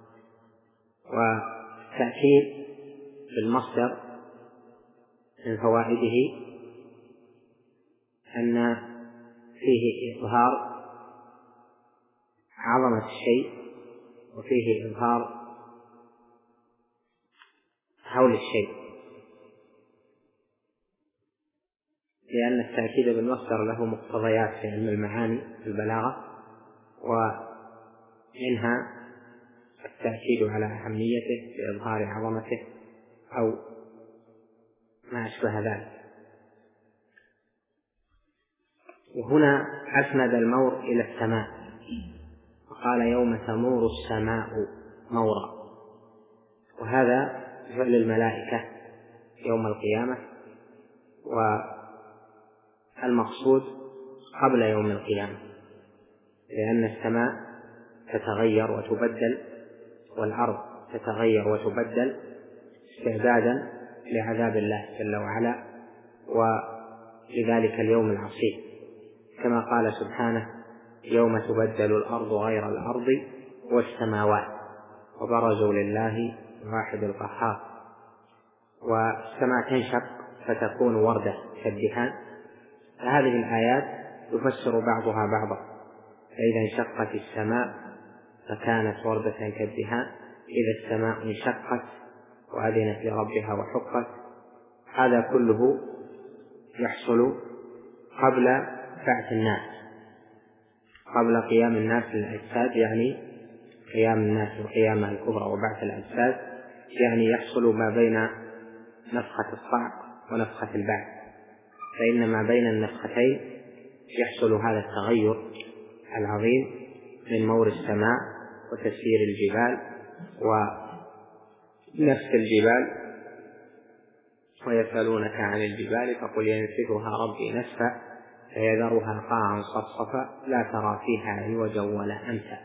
والتأكيد بالمصدر من فوائده أن فيه إظهار عظمة الشيء وفيه إظهار هول الشيء، لأن التأكيد بالمصدر له مقتضيات في علم المعاني في البلاغة، ومنها التأكيد على أهميته بإظهار عظمته أو ما أشبه ذلك. وهنا أسند المور إلى السماء وقال: يوم تمور السماء مورا، وهذا فعل الملائكة يوم القيامة، والمقصود قبل يوم القيامة، لأن السماء تتغير وتبدل والأرض تتغير وتبدل استعدادا لعذاب الله جل وعلا ولذلك اليوم العصيب، كما قال سبحانه: يوم تبدل الأرض غير الأرض والسماوات وبرزوا لله الواحد القهار. والسماء تنشق فتكون وردة كالدهان. فهذه الآيات يفسر بعضها بعضا، فإذا انشقت السماء فكانت وردة كالدهان، إذا السماء انشقت وأذنت لربها وحقت. هذا كله يحصل قبل بعث الناس، قبل قيام الناس للأجساد، يعني قيام الناس القيامة الكبرى وبعث الأجساد، يعني يحصل ما بين نفخة الصعق ونفخة البعث. فإن ما بين النفختين يحصل هذا التغير العظيم من مور السماء وتسيير الجبال ونفس الجبال. ويسألونك عن الجبال فقل ينسفها ربي نسفا فيذرها قاعا صفصفا لا ترى فيها عوجا ولا أمتا.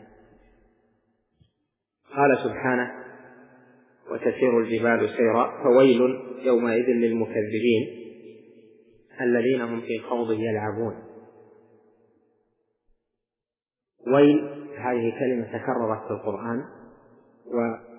قال سبحانه: وتسير الجبال سيرا، فويل يومئذ للمكذبين الذين هم في خوض يلعبون. ويل هذه كلمة تكررت في القرآن،